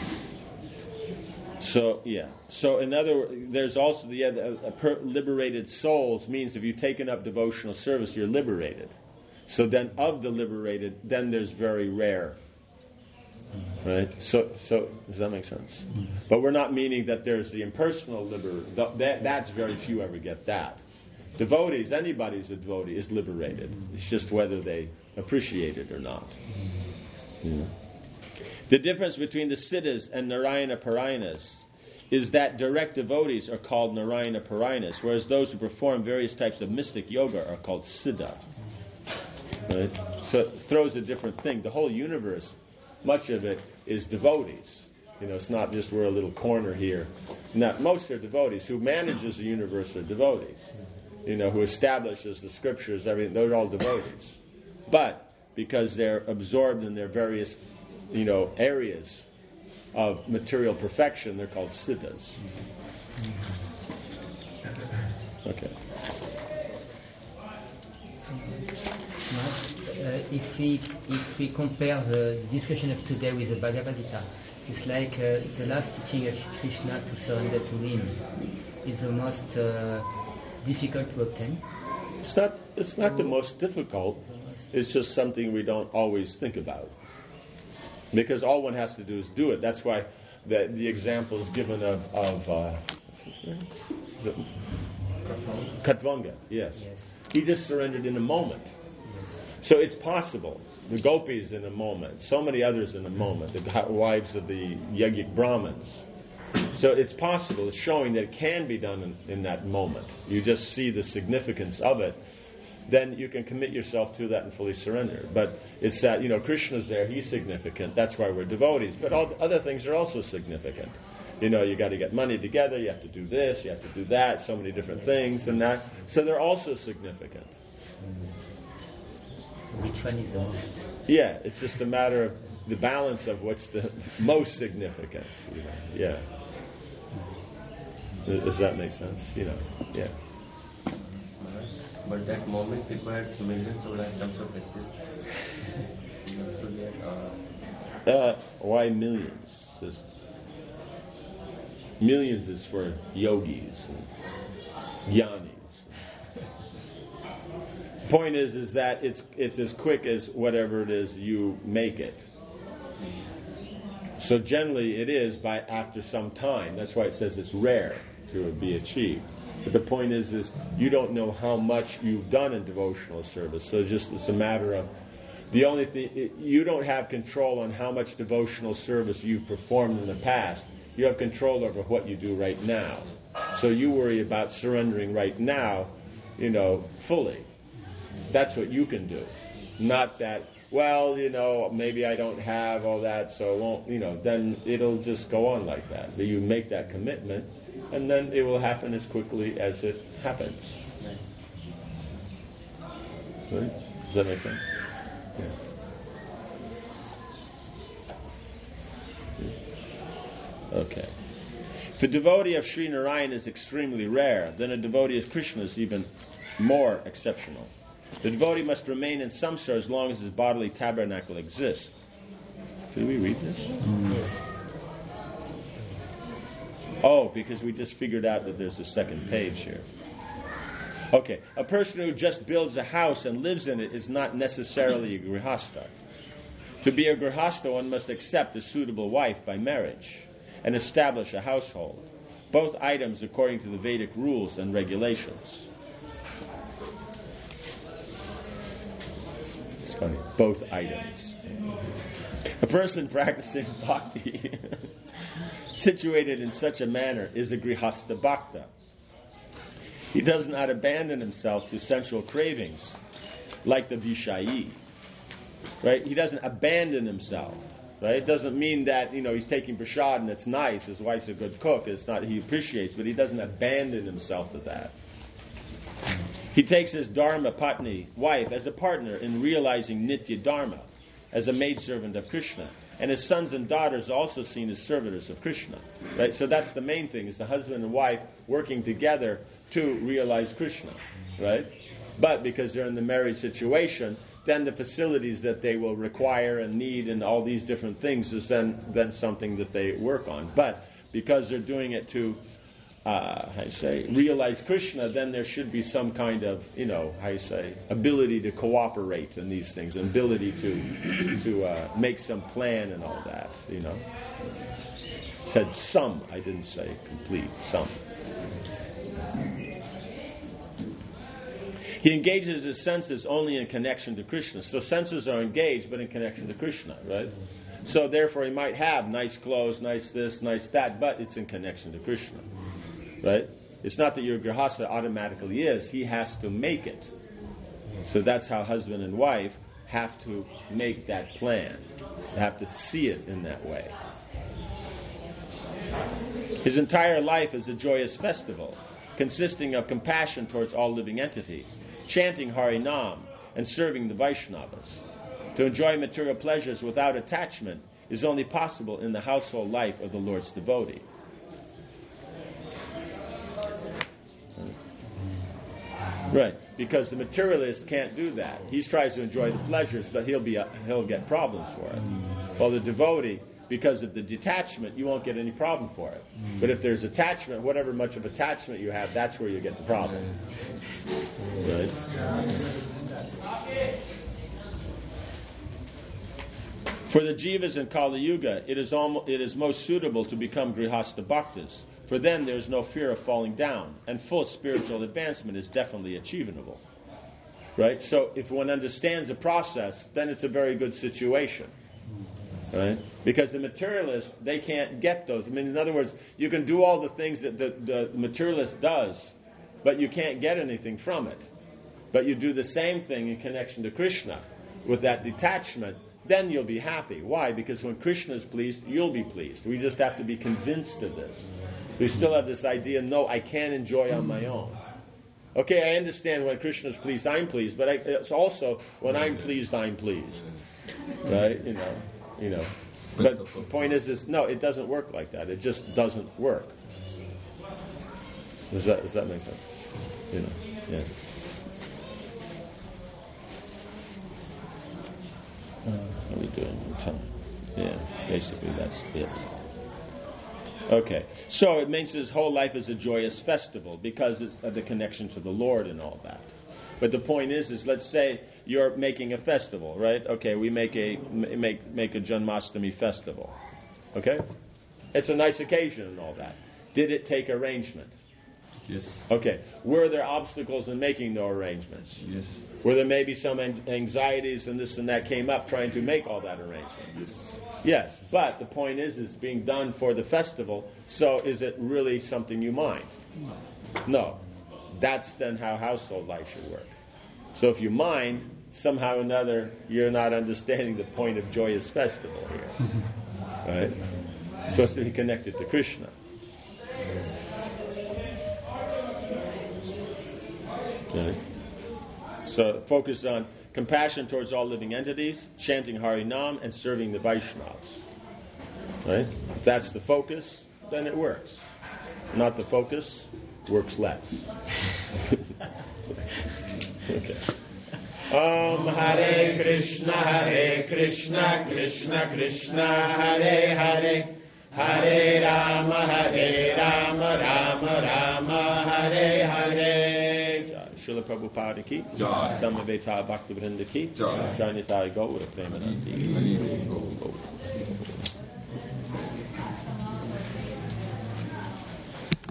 So yeah. So in other words, there's also the other uh, per- liberated souls means if you've taken up devotional service, you're liberated. So then, of the liberated, then there's very rare. Right? So, so does that make sense? But we're not meaning that there's the impersonal liber. That, that's very few ever get that. Devotees, anybody who's a devotee is liberated. It's just whether they appreciate it or not. Yeah. The difference between the Siddhas and Narayana Parayanas is that direct devotees are called Narayana Parayanas, whereas those who perform various types of mystic yoga are called Siddha. Right? So it throws a different thing. The whole universe, much of it is devotees. You know, it's not just we're a little corner here. Not, most are devotees. Who manages the universe are devotees. You know, who establishes the scriptures, everything, those are all devotees. But because they're absorbed in their various, you know, areas of material perfection, they're called siddhas. Okay. Uh, if we if we compare the discussion of today with the Bhagavad Gita, it's like uh, the last teaching of Krishna to surrender to him is the most uh, difficult to obtain. It's not. It's not the most difficult. It's just something we don't always think about, because all one has to do is do it. That's why the the example is given of of uh, what's his name? Is it Katvanga. Yes. yes, he just surrendered in a moment. So it's possible. The gopis in a moment, so many others in a moment, the wives of the yogic Brahmins. So it's possible. It's showing that it can be done in, in that moment. You just see the significance of it. Then you can commit yourself to that and fully surrender. But it's that, you know, Krishna's there. He's significant. That's why we're devotees. But all the other things are also significant. You know, you got to get money together. You have to do this. You have to do that. So many different things and that. So they're also significant. Which one is the most? Yeah, it's just a matter of the balance of what's the most significant. You know? Yeah. Does that make sense? You know, yeah. But that moment requires millions of lifetimes of practice. So that, uh, uh, why millions? Just millions is for yogis and jnanis. Point is, is that it's it's as quick as whatever it is you make it. So generally, it is by after some time. That's why it says it's rare to be achieved. But the point is, is you don't know how much you've done in devotional service. So it's just it's a matter of the only thing it, you don't have control on how much devotional service you've performed in the past. You have control over what you do right now. So you worry about surrendering right now, you know, fully. That's what you can do. Not that, well, you know, maybe I don't have all that, so it won't, you know, then it'll just go on like that. You make that commitment, and then it will happen as quickly as it happens. Right? Does that make sense? Yeah. Okay. If a devotee of Sri Narayan is extremely rare, then a devotee of Krishna is even more exceptional. The devotee must remain in samsara as long as his bodily tabernacle exists. Did we read this? Yes. Oh, because we just figured out that there's a second page here. Okay, a person who just builds a house and lives in it is not necessarily a grihastha. To be a grihastha, one must accept a suitable wife by marriage and establish a household, both items according to the Vedic rules and regulations. It's funny, both items. A person practicing bhakti situated in such a manner is a grihastha bhakta. He does not abandon himself to sensual cravings like the vishayi. Right? He doesn't abandon himself. Right? It doesn't mean that, you know, he's taking prasad and it's nice, his wife's a good cook, it's not, he appreciates, but he doesn't abandon himself to that. He takes his dharma patni, wife, as a partner in realizing nitya dharma, as a maidservant of Krishna. And his sons and daughters are also seen as servitors of Krishna. Right? So that's the main thing, is the husband and wife working together to realize Krishna. Right? But because they're in the married situation, then the facilities that they will require and need and all these different things is then, then something that they work on. But because they're doing it to, uh, how you say, realize Krishna, then there should be some kind of, you know, how you say, ability to cooperate in these things, an ability to to uh, make some plan and all that, you know. I said some, I didn't say complete, some. He engages his senses only in connection to Krishna. So senses are engaged, but in connection to Krishna, right? So therefore he might have nice clothes, nice this, nice that, but it's in connection to Krishna, right? It's not that your grihastha automatically is. He has to make it. So that's how husband and wife have to make that plan. They have to see it in that way. His entire life is a joyous festival, consisting of compassion towards all living entities, chanting Hari Nam, and serving the Vaishnavas. To enjoy material pleasures without attachment is only possible in the household life of the Lord's devotee. Right, because the materialist can't do that. He tries to enjoy the pleasures, but he'll be a, he'll get problems for it. While the devotee, because of the detachment, you won't get any problem for it. Mm. But if there's attachment, whatever much of attachment you have, that's where you get the problem. Right? For the jivas in Kali Yuga, it is, almost, it is most suitable to become grihastha bhaktas, for then there is no fear of falling down, and full spiritual advancement is definitely achievable. Right? So if one understands the process, then it's a very good situation. Right? Because the materialist, they can't get those. I mean, in other words, you can do all the things that the, the materialist does, but you can't get anything from it. But you do the same thing in connection to Krishna with that detachment, then you'll be happy. Why? Because when Krishna is pleased, you'll be pleased. We just have to be convinced of this. We still have this idea, no, I can't enjoy on my own. Okay, I understand when Krishna is pleased, I'm pleased, but I, it's also when I'm pleased, I'm pleased. Right? You know. You know, but the point is, is no, it doesn't work like that. It just doesn't work. Does that does that make sense? You know, yeah. Uh, what are we doing? Yeah, basically that's it. Okay, so it means his whole life is a joyous festival because it's uh, the connection to the Lord and all that. But the point is, is let's say you're making a festival, right? Okay, we make a make make a Janmashtami festival. Okay, it's a nice occasion and all that. Did it take arrangement? Yes. Okay. Were there obstacles in making no arrangements? Yes. Were there maybe some anxieties and this and that came up trying to make all that arrangement? Yes. Yes. But the point is, is being done for the festival. So is it really something you mind? No. No. That's then how household life should work. So if you mind, somehow or another, you're not understanding the point of joyous festival here. Right? It's supposed to be connected to Krishna. Okay. So focus on compassion towards all living entities, chanting Hari Nam, and serving the Vaishnavas. Right? If that's the focus, then it works. Not the focus, works less. Okay. Om Hare Krishna, Hare Krishna, Krishna Krishna, Hare Hare, Hare Rama, Hare Rama, Rama Rama, Hare Hare. Srila Prabhupada ki, Jai. Samaveta Bhaktivinoda ki, Jai. Jai Nitai Gaura Premanandi.